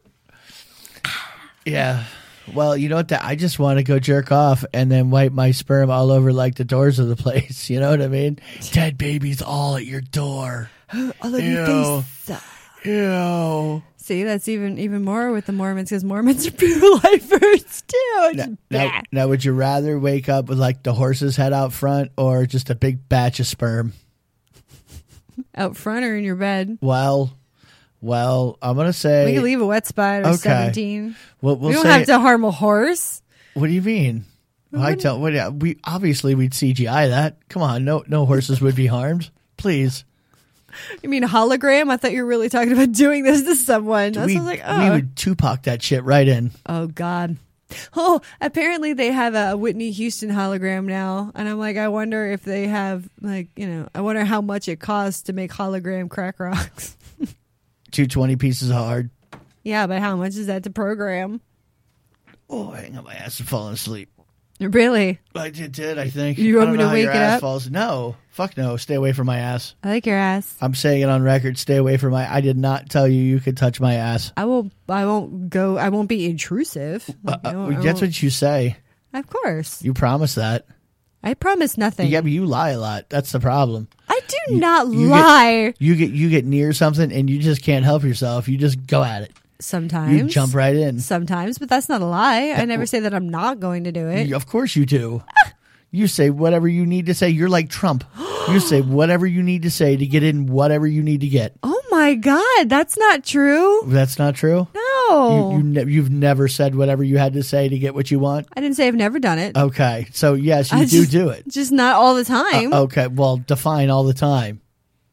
Yeah. Well, you know what? I just want to go jerk off and then wipe my sperm all over like the doors of the place. You know what I mean? Dead babies all at your door. All of Ew. your face. Ew. See, that's even even more with the Mormons, because Mormons are pro-lifers too. It's Now, just now, bad. now, would you rather wake up with like the horse's head out front or just a big batch of sperm? Out front or in your bed? Well, well, I'm gonna say We can leave a wet spot or Okay. seventeen. We'll, we'll we don't say, have to harm a horse. What do you mean? Well, I tell what we obviously we'd C G I that. Come on, no no horses would be harmed. Please. You mean a hologram? I thought you were really talking about doing this to someone. I was we, like, we oh, would Tupac that shit right in. oh God. Oh, apparently they have a Whitney Houston hologram now, and I'm like, I wonder if they have like, you know, I wonder how much it costs to make hologram crack rocks. Two twenty pieces of hard. Yeah, but how much is that to program? Oh, hang on my ass and falling asleep. Really? I did, did I think. You want I don't me know to how wake your it ass up? Falls. No, fuck no. Stay away from my ass. I like your ass. I'm saying it on record. Stay away from my. I did not tell you you could touch my ass. I will. I won't go. I won't be intrusive. Uh, Like, I won't- I that's won't- what you say. Of course. You promise that. I promise nothing. Yeah, but you lie a lot. That's the problem. I do not you lie. Get, you get you get near something and you just can't help yourself. You just go at it. Sometimes. You jump right in. Sometimes, but that's not a lie. I never say that I'm not going to do it. Of course you do. You say whatever you need to say. You're like Trump. You say whatever you need to say to get in whatever you need to get. Oh my God, that's not true. That's not true? No. You, you ne- you've never said whatever you had to say to get what you want? I didn't say I've never done it. Okay. So, yes, you I do just- do it. Just not all the time. Uh, okay. Well, define all the time.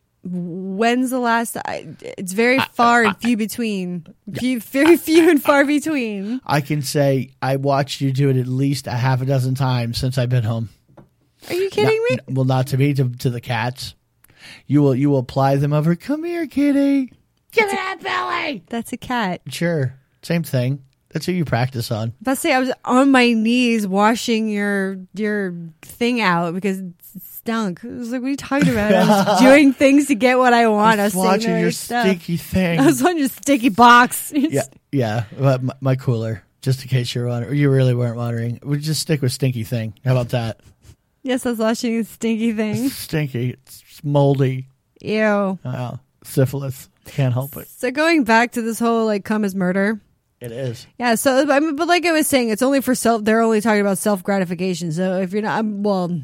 When's the last? I, it's very far and few between. Few, very few and far between. I can say I watched you do it at least a half a dozen times since I've been home. Are you kidding Not- me? Well, not to me, to, to the cats. You will you will apply them over. Come here, kitty. Give me that belly. That's a cat. Sure. Same thing. That's who you practice on. Let's say I was on my knees washing your your thing out because it stunk. I was like, what are you talking about? I was doing things to get what I want. I was, I was saying watching the right your stuff. sticky thing. I was on your sticky box. Yeah, yeah. But my, my cooler, just in case you're wondering, you really weren't wondering. We'd just stick with stinky thing. How about that? Yes, I was washing a stinky thing. Stinky. It's moldy. Ew. Oh, syphilis. Can't help it. So going back to this whole like come as murder. It is. Yeah, so I mean, but like I was saying, it's only for self. They're only talking about self gratification. So if you're not, um, well,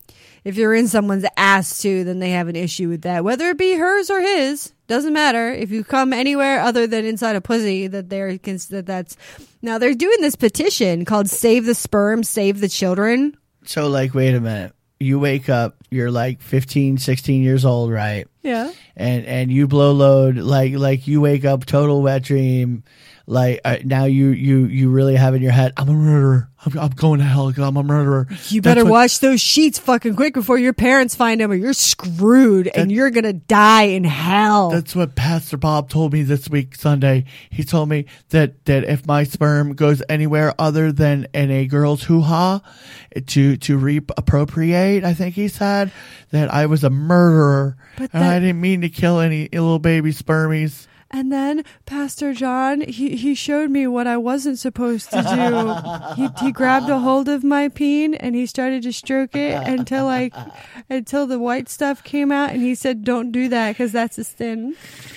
if you're in someone's ass too, then they have an issue with that. Whether it be hers or his, doesn't matter. If you come anywhere other than inside a pussy, that they're that that's now they're doing this petition called "Save the Sperm, Save the Children." So, like, wait a minute. You wake up, you're like fifteen, sixteen years old, right? Yeah. And and you blow load, like like you wake up, total wet dream. Like uh, now you, you, you really have in your head, I'm a murderer. I'm, I'm going to hell because I'm a murderer. You better That's what- wash those sheets fucking quick before your parents find them or you're screwed and That- you're going to die in hell. That's what Pastor Bob told me this week, Sunday. He told me that, that if my sperm goes anywhere other than in a girl's hoo-ha to, to reap appropriate, I think he said, that I was a murderer. But and that- I didn't mean to kill any little baby spermies. And then Pastor John, he, he showed me what I wasn't supposed to do. He he grabbed a hold of my peen and he started to stroke it until like until the white stuff came out. And he said, "Don't do that because that's a sin."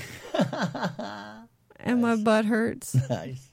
And my butt hurts. Nice.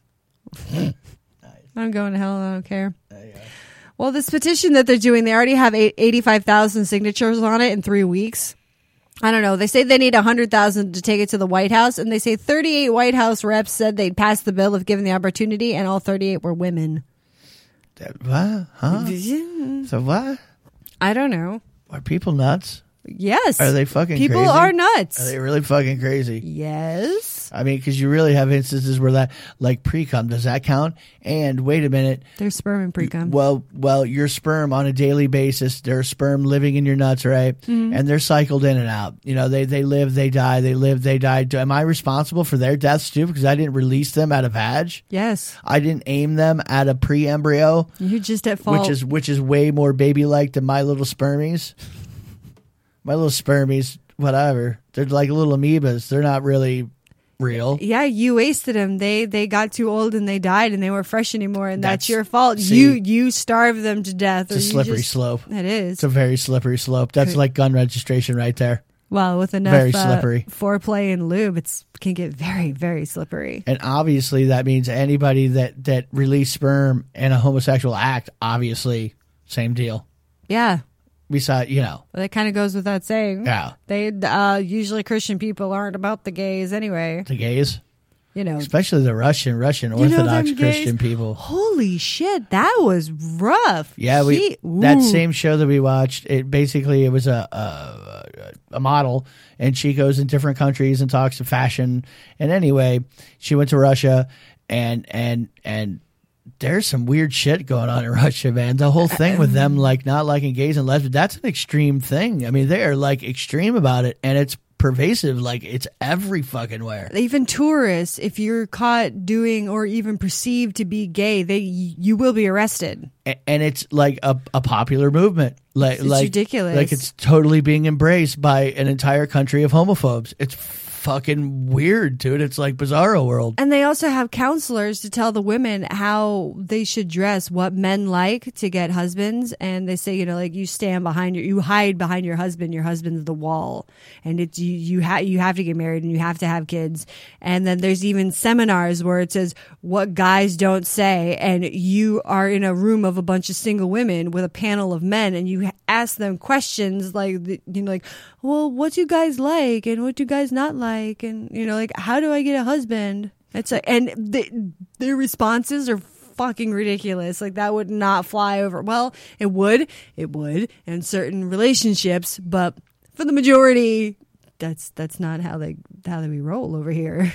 I'm going to hell. I don't care. Well, this petition that they're doing, they already have eighty-five thousand signatures on it in three weeks. I don't know. They say they need one hundred thousand to take it to the White House, and they say thirty-eight White House reps said they'd pass the bill if given the opportunity, and all thirty-eight were women. That, what? Huh? So what? I don't know. Are people nuts? Yes. Are they fucking People crazy? are nuts. Are they really fucking crazy? Yes. I mean, because you really have instances where that, like pre-cum, does that count? And wait a minute. There's sperm and pre-cum. Well, well, your sperm on a daily basis, there's sperm living in your nuts, right? Mhm. And they're cycled in and out. You know, they, they live, they die, they live, they die. Do- Am I responsible for their deaths too? Because I didn't release them out of vag. Yes. I didn't aim them at a pre-embryo. You're just at fault. Which is which is way more baby-like than my little spermies. My little spermies, whatever. They're like little amoebas. They're not really real. Yeah, you wasted them. They they got too old and they died and they weren't fresh anymore, and that's, That's- your fault. see, you you starved them to death. It's a or you slippery just- slope. It is. It's a very slippery slope. That's Could- like gun registration right there. Well, with enough Very uh, slippery. foreplay and lube, it's can get very very slippery. And obviously that means anybody that, that released sperm in a homosexual act, obviously, same deal. Yeah. Besides, you know. Well, that kind of goes without saying. Yeah. They uh, usually Christian people aren't about the gays anyway. The gays. You know, Especially the Russian, Russian You know Orthodox them gays? Christian people. Holy shit, that was rough. Yeah, we He- that ooh. same show that we watched. It basically it was a, a a model, and she goes in different countries and talks to fashion. And anyway, she went to Russia, and and and there's some weird shit going on in Russia, man. The whole thing with them like not liking gays and lesbians, that's an extreme thing. I mean, they are like extreme about it, and it's pervasive. Like it's every fucking where. Even tourists, if you're caught doing or even perceived to be gay, they you will be arrested. A- and it's like a, a popular movement. Like It's like ridiculous. Like it's totally being embraced by an entire country of homophobes. It's fucking weird, dude. It's like Bizarro World. And they also have counselors to tell the women how they should dress, what men like to get husbands. And they say, you know, like you stand behind your, you hide behind your husband. Your husband's the wall, and it's you. You have you have to get married and you have to have kids. And then there's even seminars where it says what guys don't say, and you are in a room of a bunch of single women with a panel of men, and you ask them questions like, you know, like, well, what do you guys like, and what do you guys not like, and you know, like, how do I get a husband? It's like, and the, their responses are fucking ridiculous. Like, that would not fly over. Well, it would, it would in certain relationships, but for the majority, that's that's not how they how they roll over here.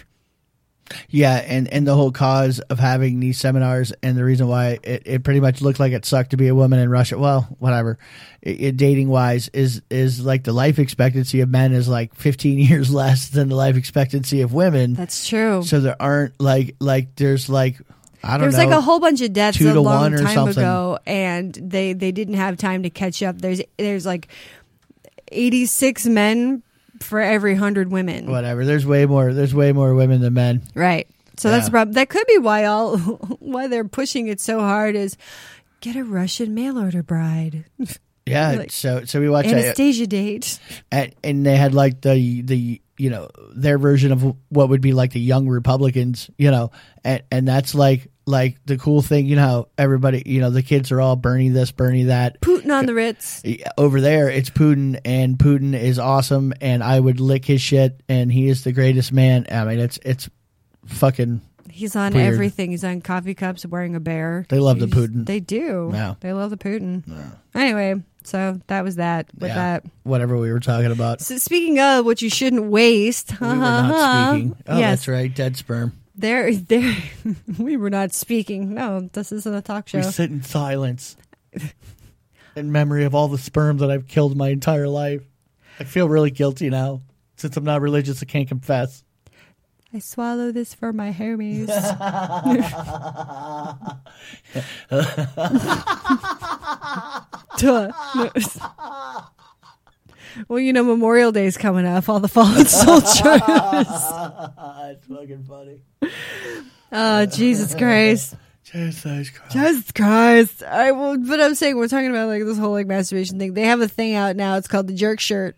Yeah, and, and the whole cause of having these seminars and the reason why it, it pretty much looked like it sucked to be a woman in Russia, well, whatever, it, it, dating-wise, is is like the life expectancy of men is like fifteen years less than the life expectancy of women. That's true. So there aren't, like, like there's like, I don't There's know. There's like a whole bunch of deaths two a to long one or time something. ago, and they, they didn't have time to catch up. There's There's like eighty-six men for every hundred women. Whatever. There's way more. There's way more women than men. Right. So Yeah. that's the problem. That could be why all why they're pushing it so hard is get a Russian mail order bride. Yeah. Like, so so we watched Anastasia date. and, and they had like the the you know their version of what would be like the young Republicans, you know, and and that's like like the cool thing, you know, how everybody, you know, the kids are all Bernie this, Bernie that. Putin on the Ritz. Over there, it's Putin, and Putin is awesome, and I would lick his shit, and he is the greatest man. I mean, it's it's fucking. He's on weird. everything. He's on coffee cups wearing a bear. They love the He's- Putin. They do. Yeah. They love the Putin. Anyway, so that was that with Yeah, that. whatever we were talking about. So speaking of what you shouldn't waste. We were not speaking. Oh, yes. that's right. Dead sperm. There, there. We were not speaking. No, this isn't a talk show. We sit in silence in memory of all the sperm that I've killed my entire life. I feel really guilty now. Since I'm not religious, I can't confess. I swallow this for my homies. Duh. Well, you know, Memorial Day's coming up. All the fallen soldiers. It's fucking funny. Oh, Jesus Christ. Jesus Christ. Jesus Christ. I will, but I'm saying we're talking about like this whole like masturbation thing. They have a thing out now. It's called the jerk shirt.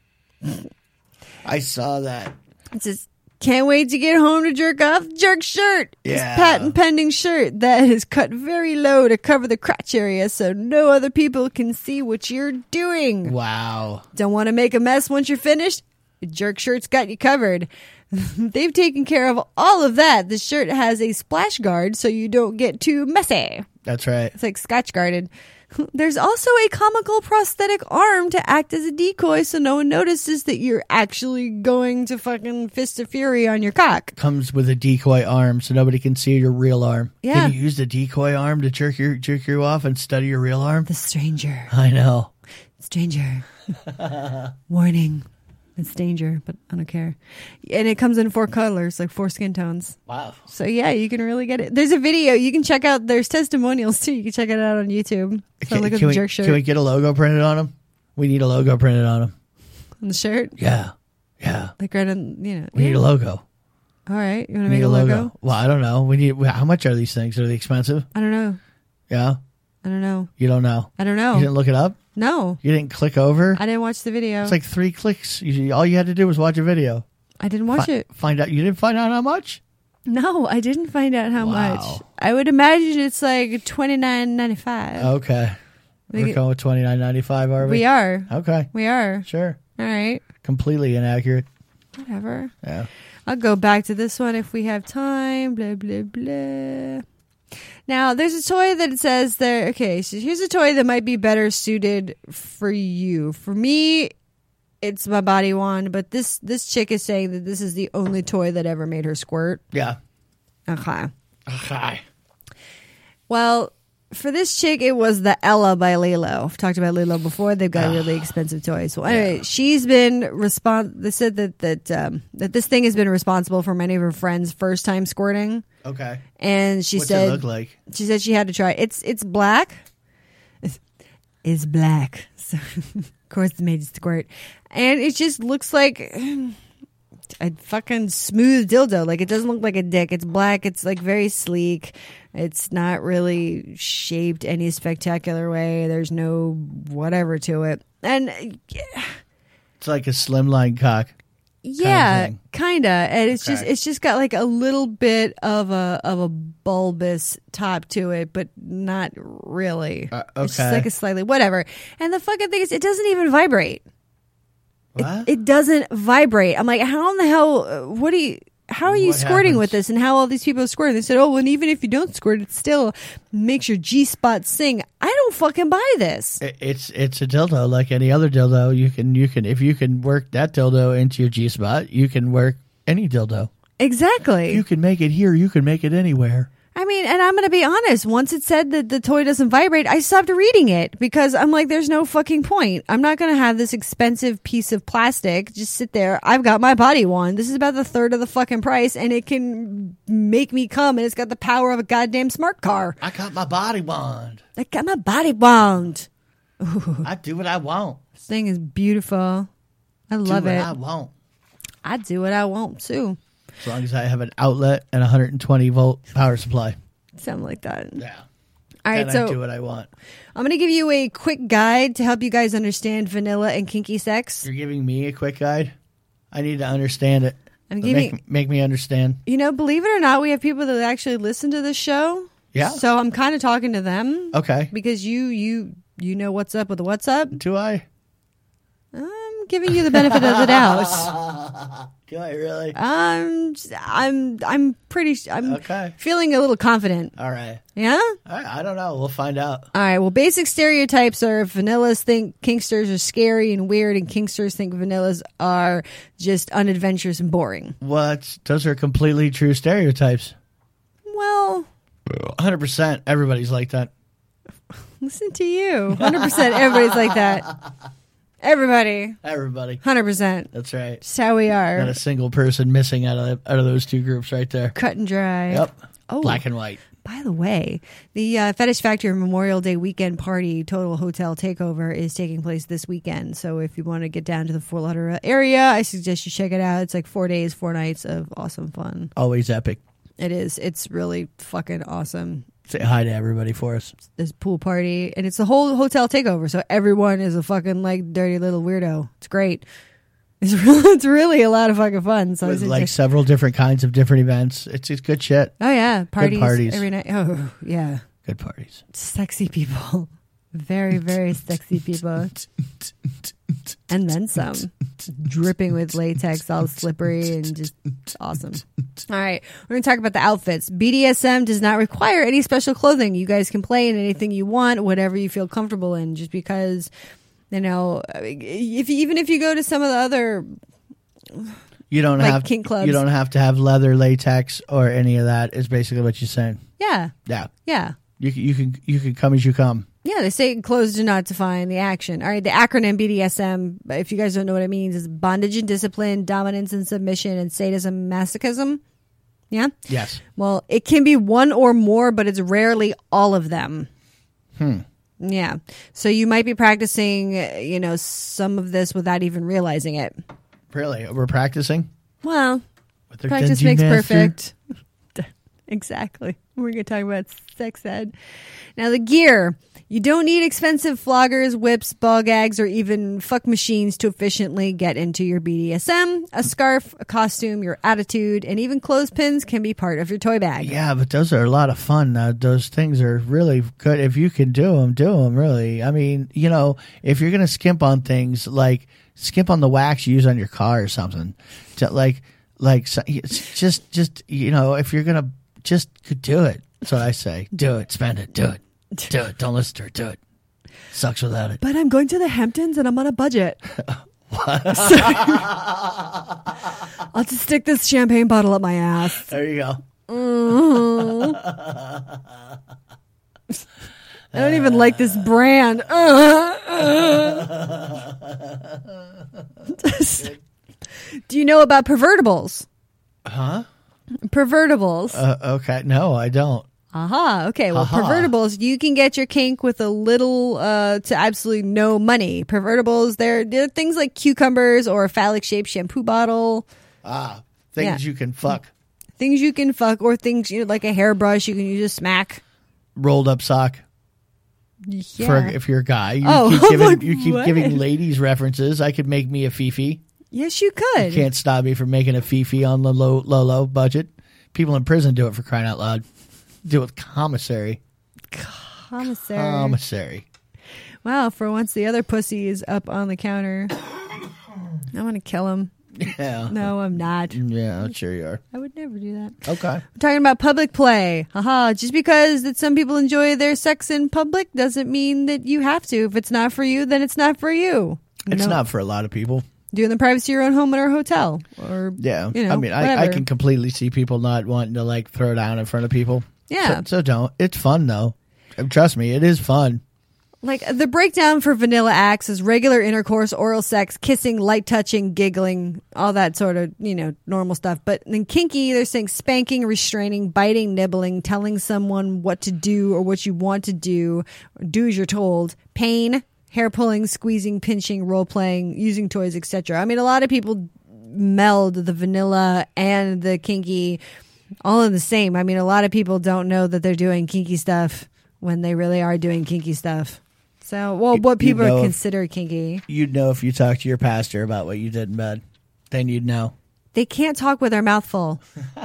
I saw that. It says, can't wait to get home to jerk off. Jerk shirt. It's Yeah. patent pending shirt that is cut very low to cover the crotch area so no other people can see what you're doing. Wow. Don't want to make a mess once you're finished? The jerk shirt's got you covered. They've taken care of all of that. The shirt has a splash guard so you don't get too messy. That's right. It's like scotch guarded. There's also a comical prosthetic arm to act as a decoy so no one notices that you're actually going to fucking fist of fury on your cock. Comes with a decoy arm so nobody can see your real arm. Yeah. Can you use the decoy arm to jerk your jerk you off and study your real arm? The stranger. I know. Stranger. Warning. It's danger, but I don't care. And it comes in four colors, like four skin tones. Wow. So yeah, you can really get it. There's a video you can check out. There's testimonials too. You can check it out on YouTube. So Can, look at can the we, jerk shirt can we get a logo printed on them? We need a logo printed on them. on the shirt. Yeah. Yeah. Like right on, you know. We yeah. need a logo. All right, you want to We make need a logo? Well, I don't know. We need. How much are these things? Are they expensive? I don't know. Yeah. I don't know. You don't know. I don't know. You didn't look it up. No, You didn't click over. I didn't watch the video. It's like three clicks. You, all you had to do was watch a video. I didn't watch Fi- it. Find out. You didn't find out how much. No, I didn't find out how Wow. much. I would imagine it's like twenty nine ninety five. Okay. We We're get- going with twenty nine ninety five. Are we? We are. Okay. We are. Sure. All right. Completely inaccurate. Whatever. Yeah. I'll go back to this one if we have time. Blah, blah, blah. Now, there's a toy that it says there. Okay, so here's a toy that might be better suited for you. For me, it's my body wand, but this this chick is saying that this is the only toy that ever made her squirt. Yeah. Okay. Okay. Well, for this chick, it was the Ella by Lilo. I've talked about Lilo before. They've got really expensive toys. Well, anyway, she's been respons. They said that that um, that this thing has been responsible for many of her friends' first time squirting. Okay. And she What's said, it look like? she said she had to try. It's it's black. It's, it's black. So of course, it made it squirt, and it just looks like a fucking smooth dildo. Like, it doesn't look like a dick. It's black. It's like very sleek. It's not really shaped any spectacular way. There's no whatever to it. And yeah, It's like a slimline cock. yeah, thing. kinda. And it's just Okay. it's just got like a little bit of a of a bulbous top to it, but not really. Uh, It's just okay. like a slightly whatever. And the fucking thing is, it doesn't even vibrate. What? It, it doesn't vibrate. I'm like, how in the hell? uh, What do you? How are you What squirting happens? with this? And how all these people are squirting? They said, oh, and even if you don't squirt, it still makes your G spot sing. I don't fucking buy this. It- It's it's a dildo like any other dildo. You can you can if you can work that dildo into your G spot, you can work any dildo. Exactly. You can make it here. You can make it anywhere. I mean, and I'm going to be honest. Once it said that the toy doesn't vibrate, I stopped reading it because I'm like, there's no fucking point. I'm not going to have this expensive piece of plastic just sit there. I've got my body one. This is about the third of the fucking price, and it can make me come, and it's got the power of a goddamn smart car. I got my body wand. I got my body wand. I do what I want. This thing is beautiful. I love do what it. I want. I do what I want too. As long as I have an outlet and a one hundred twenty volt power supply. Something like that. Yeah. All right, and so I do what I want. I'm going to give you a quick guide to help you guys understand vanilla and kinky sex. You're giving me a quick guide? I need to understand it. I'm But giving- make, make me understand. You know, believe it or not, we have people that actually listen to this show. Yeah. So I'm kind of talking to them. Okay. Because you you you know what's up with the what's up. Do I? I'm giving you the benefit of the doubt. Do I really? Um, I'm I'm pretty. I'm Okay. feeling a little confident. All right. Yeah. I, I don't know. We'll find out. All right. Well, basic stereotypes are vanillas think kinksters are scary and weird, and kinksters think vanillas are just unadventurous and boring. What? Those are completely true stereotypes. Well, one hundred percent. Everybody's like that. listen to you. one hundred percent everybody's like that. Everybody. Everybody. one hundred percent. That's right. That's how we Not are. a single person missing out of out of those two groups right there. Cut and dry. Yep. Oh. Black and white. By the way, the uh, Fetish Factory Memorial Day weekend party Total Hotel Takeover is taking place this weekend. So if you want to get down to the Fort Lauderdale area, I suggest you check it out. It's like four days, four nights of awesome fun. Always epic. It is. It's really fucking awesome. Say hi to everybody for us. This pool party, and it's the whole hotel takeover. So everyone is a fucking like dirty little weirdo. It's great. It's really, it's really a lot of fucking fun. So I With like suggest- several different kinds of different events. It's it's good shit. oh yeah, parties, parties. every night. Oh yeah, Good parties. sexy people, very very sexy people, and then some, dripping with latex, all slippery and just awesome. All right, we're gonna talk about the outfits. B D S M does not require any special clothing. You guys can play in anything you want, whatever you feel comfortable in. Just because, you know, if even if you go to some of the other You don't Like have kink clubs. You don't have to have leather, latex, or any of that. Is basically what you're saying. yeah Yeah. yeah. You can you can you can come as you come. Yeah, they say clothes do not define the action. All right, the acronym B D S M, if you guys don't know what it means, is bondage and discipline, dominance and submission, and sadism, masochism. Yeah? Yes. Well, it can be one or more, but it's rarely all of them. Hmm. Yeah. So you might be practicing, uh, you know, some of this without even realizing it. Really, we're practicing. Well, With their practice dungeon makes master? perfect. Exactly. We're going to talk about sex ed. Now, the gear. You don't need expensive floggers, whips, ball gags, or even fuck machines to efficiently get into your B D S M. A scarf, a costume, your attitude, and even clothespins can be part of your toy bag. Yeah, but those are a lot of fun. Uh, those things are really good. If you can do them, do them, really. I mean, you know, if you're going to skimp on things, like skimp on the wax you use on your car or something. To, like, like so- it's just, just, you know, if you're going to just do it. That's what I say. Do it. Spend it. Do it. Do it. Don't listen to her. Do it. Sucks without it. But I'm going to the Hamptons and I'm on a budget. What? So- I'll just stick this champagne bottle up my ass. There you go. Mhm. I don't even like this brand. Do you know about pervertibles? Huh? Pervertibles. Uh, okay. No, I don't. Aha. Okay. Well, Aha. pervertibles, you can get your kink with a little uh, to absolutely no money. Pervertibles, they're, they're things like cucumbers or a phallic shaped shampoo bottle. Ah, things Yeah. you can fuck. Things you can fuck, or things you know, like a hairbrush you can use to smack. Rolled up sock. Yeah. For if you're a guy, you Oh, keep I'm giving like, you keep what? giving ladies references. I could make me a fifi. Yes, you could. You can't stop me from making a fifi on the low low low budget. People in prison do it for crying out loud. Do it with commissary. Commissary. Commissary. Wow, for once the other pussy is up on the counter. I want to kill him. Yeah. No, I'm not. Yeah, sure you are. I would never do that. Okay. We're talking about public play. Haha. Just because that some people enjoy their sex in public doesn't mean that you have to. If it's not for you, then it's not for you. It's No. not for a lot of people. Do it in the privacy of your own home or hotel. Or Yeah. you know, I mean, I, I whatever. can completely see people not wanting to like throw down in front of people. Yeah. So, so don't. It's fun though. Trust me, it is fun. Like, the breakdown for vanilla acts is regular intercourse, oral sex, kissing, light touching, giggling, all that sort of, you know, normal stuff. But then kinky, they're saying spanking, restraining, biting, nibbling, telling someone what to do or what you want to do, or do as you're told, pain, hair pulling, squeezing, pinching, role playing, using toys, et cetera. I mean, a lot of people meld the vanilla and the kinky all in the same. I mean, a lot of people don't know that they're doing kinky stuff when they really are doing kinky stuff. So, well, what You- you people know if- consider kinky. You'd know if you talked to your pastor about what you did in bed. Then you'd know. They can't talk with their mouth full.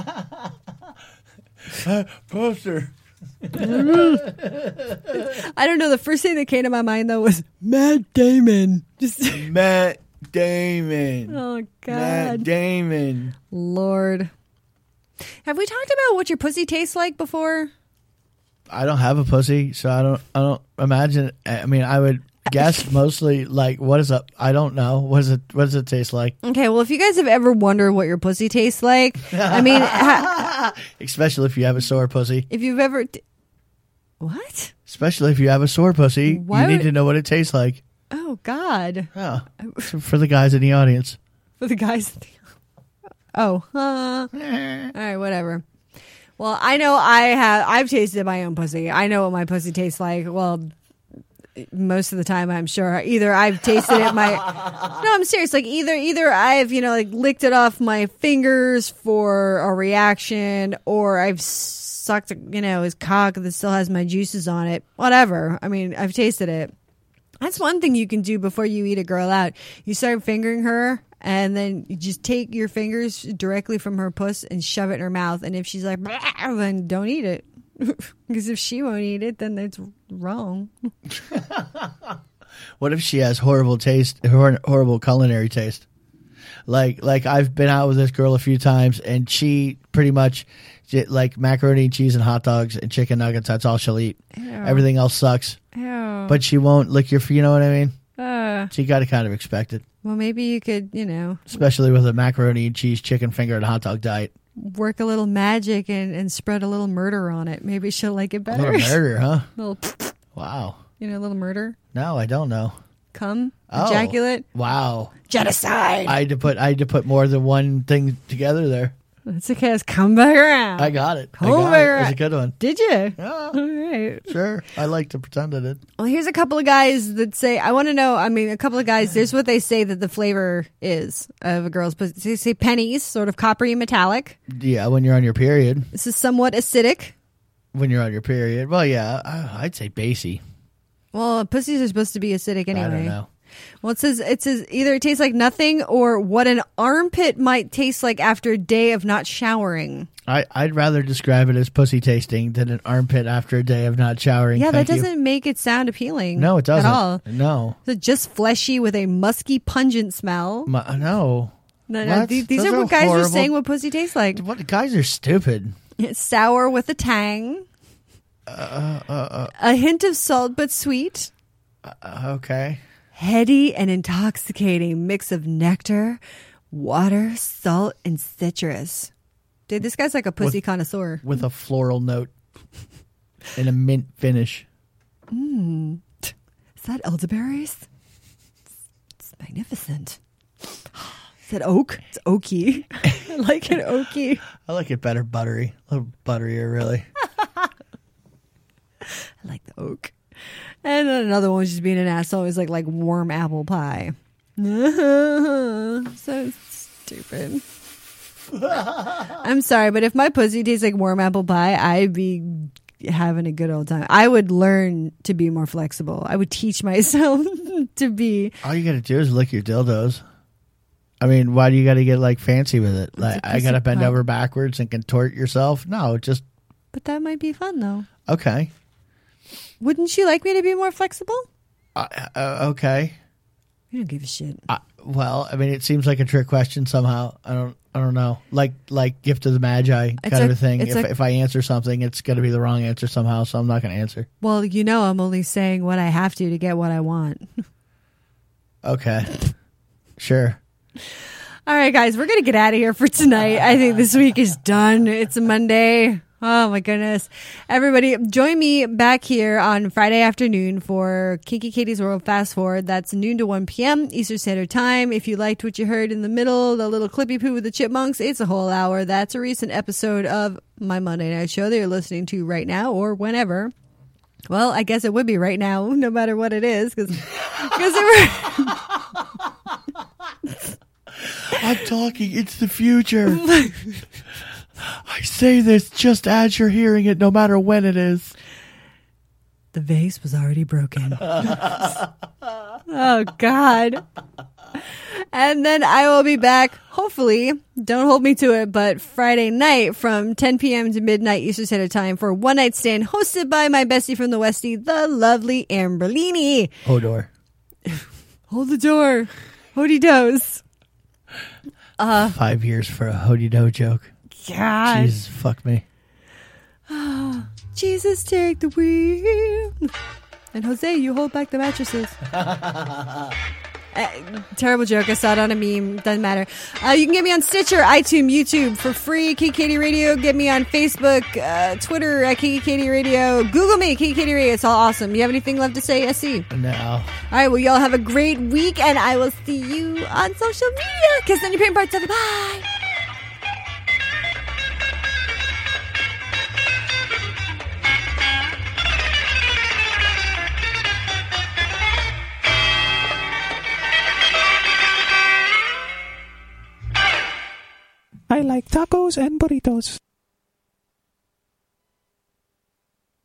Pastor. I don't know. The first thing that came to my mind, though, was Matt Damon. Just Matt Damon. Oh, God. Matt Damon. Lord. Have we talked about what your pussy tastes like before? I don't have a pussy, so I don't. I don't imagine. I mean, I would guess mostly like what is up. I don't know. What does it? What does it taste like? Okay, well, if you guys have ever wondered what your pussy tastes like, I mean, ha- Especially if you have a sore pussy. if you've ever. T- what? Especially if you have a sore pussy, Why you need would- to know what it tastes like. Oh, God. Oh, for the guys in the audience. For the guys. Oh, uh, all right, whatever. Well, I know I have. I've tasted my own pussy. I know what my pussy tastes like. Well, most of the time, I'm sure. Either I've tasted it. My no, I'm serious. Like either either I've you know like licked it off my fingers for a reaction, or I've sucked you know his cock that still has my juices on it. Whatever. I mean, I've tasted it. That's one thing you can do before you eat a girl out. You start fingering her, and then you just take your fingers directly from her puss and shove it in her mouth. And if she's like, "Bah," then don't eat it. Because if she won't eat it, then it's wrong. What if she has horrible taste, hor- horrible culinary taste? Like, like I've been out with this girl a few times, and she pretty much j- like macaroni and cheese and hot dogs and chicken nuggets. That's all she'll eat. Ew. Everything else sucks. Ew. But she won't lick your. You know what I mean? Uh, So you got to kind of expect it, well, maybe you could, you know, especially with a macaroni and cheese, chicken finger, and hot dog diet. work a little magic and, and spread a little murder on it. Maybe she'll like it A better. little murder, huh? little, Wow. you know, a little murder. No, I don't know. Come, Oh. ejaculate, Wow. genocide. I had to put. I had to put more than one thing together there. That's okay. It's come back around. I got it. I Come got back it. It was around. a good one. Did you? Yeah. All right. Sure. I like to pretend I did. Well, here's a couple of guys that say, I want to know, I mean, a couple of guys, there's what they say that the flavor is of a girl's pussy. They say pennies, sort of coppery metallic. Yeah, when you're on your period. This is somewhat acidic. When you're on your period. Well, yeah, I- I'd say bassy. Well, pussies are supposed to be acidic anyway. I don't know. Well, it says, it says either it tastes like nothing or what an armpit might taste like after a day of not showering. I, I'd rather describe it as pussy tasting than an armpit after a day of not showering. Yeah, Thank that you. doesn't make it sound appealing. No, it doesn't. At all. No. So just fleshy with a musky, pungent smell. My, no. No, no, What? these, these Those are are what guys horrible. are saying what pussy tastes like. What guys are stupid. It's sour with a tang. Uh, uh, uh, A hint of salt but sweet. uh, okay. Heady and intoxicating mix of nectar, water, salt, and citrus. Dude, this guy's like a pussy With- connoisseur. With a floral note and a mint finish. Mmm. Is that elderberries? It's magnificent. Is that oak? It's oaky. I like it oaky. I like it better buttery. A little butterier, really. I like the oak. And then another one was just being an asshole. It was like like warm apple pie. So stupid. I'm sorry, but if my pussy tastes like warm apple pie, I'd be having a good old time. I would learn to be more flexible. I would teach myself to be. All you got to do is lick your dildos. I mean, why do you got to get like fancy with it? Like, I got to bend over backwards and contort yourself? No, just. But that might be fun, though. Okay. Wouldn't you like me to be more flexible? Uh, uh, okay. You don't give a shit. Uh, well, I mean, it seems like a trick question somehow. I don't. I don't know. Like like gift of the magi kind It's of a- a thing. it's If a- if I answer something, it's going to be the wrong answer somehow, so I'm not going to answer. Well, you know, I'm only saying what I have to to get what I want. Okay. Sure. All right, guys, we're going to get out of here for tonight. I think this week is done. It's a Monday. Oh, my goodness. Everybody, join me back here on Friday afternoon for Kinky Katie's World Fast Forward. That's noon to one p.m. Eastern Standard Time. If you liked what you heard in the middle, the little clippy poo with the chipmunks, it's a whole hour. That's a recent episode of my Monday Night Show that you're listening to right now or whenever. Well, I guess it would be right now, no matter what it is, because I'm talking. It's the future. I say this just as you're hearing it, no matter when it is. The vase was already broken. Oh, God. And then I will be back, hopefully, don't hold me to it, but Friday night from ten p.m. to midnight Eastern Standard Time for One Night Stand, hosted by my bestie from the Westie, the lovely Amberlini. Hodor. Hold the door. Hody does. Uh, Five years for a Hody Do joke. God. Jesus, fuck me. Oh, Jesus, take the wheel. And Jose, you hold back the mattresses. Uh, terrible joke. I saw it on a meme. Doesn't matter. Uh, you can get me on Stitcher, iTunes, YouTube for free. Kinky Katie Radio. Get me on Facebook, uh, Twitter at Kinky Katie Radio. Google me, Kinky Katie Radio. It's all awesome. You have anything left to say, S C? No. All right. Well, y'all have a great week, and I will see you on social media. Kiss on your pain parts of it. Bye. I like tacos and burritos.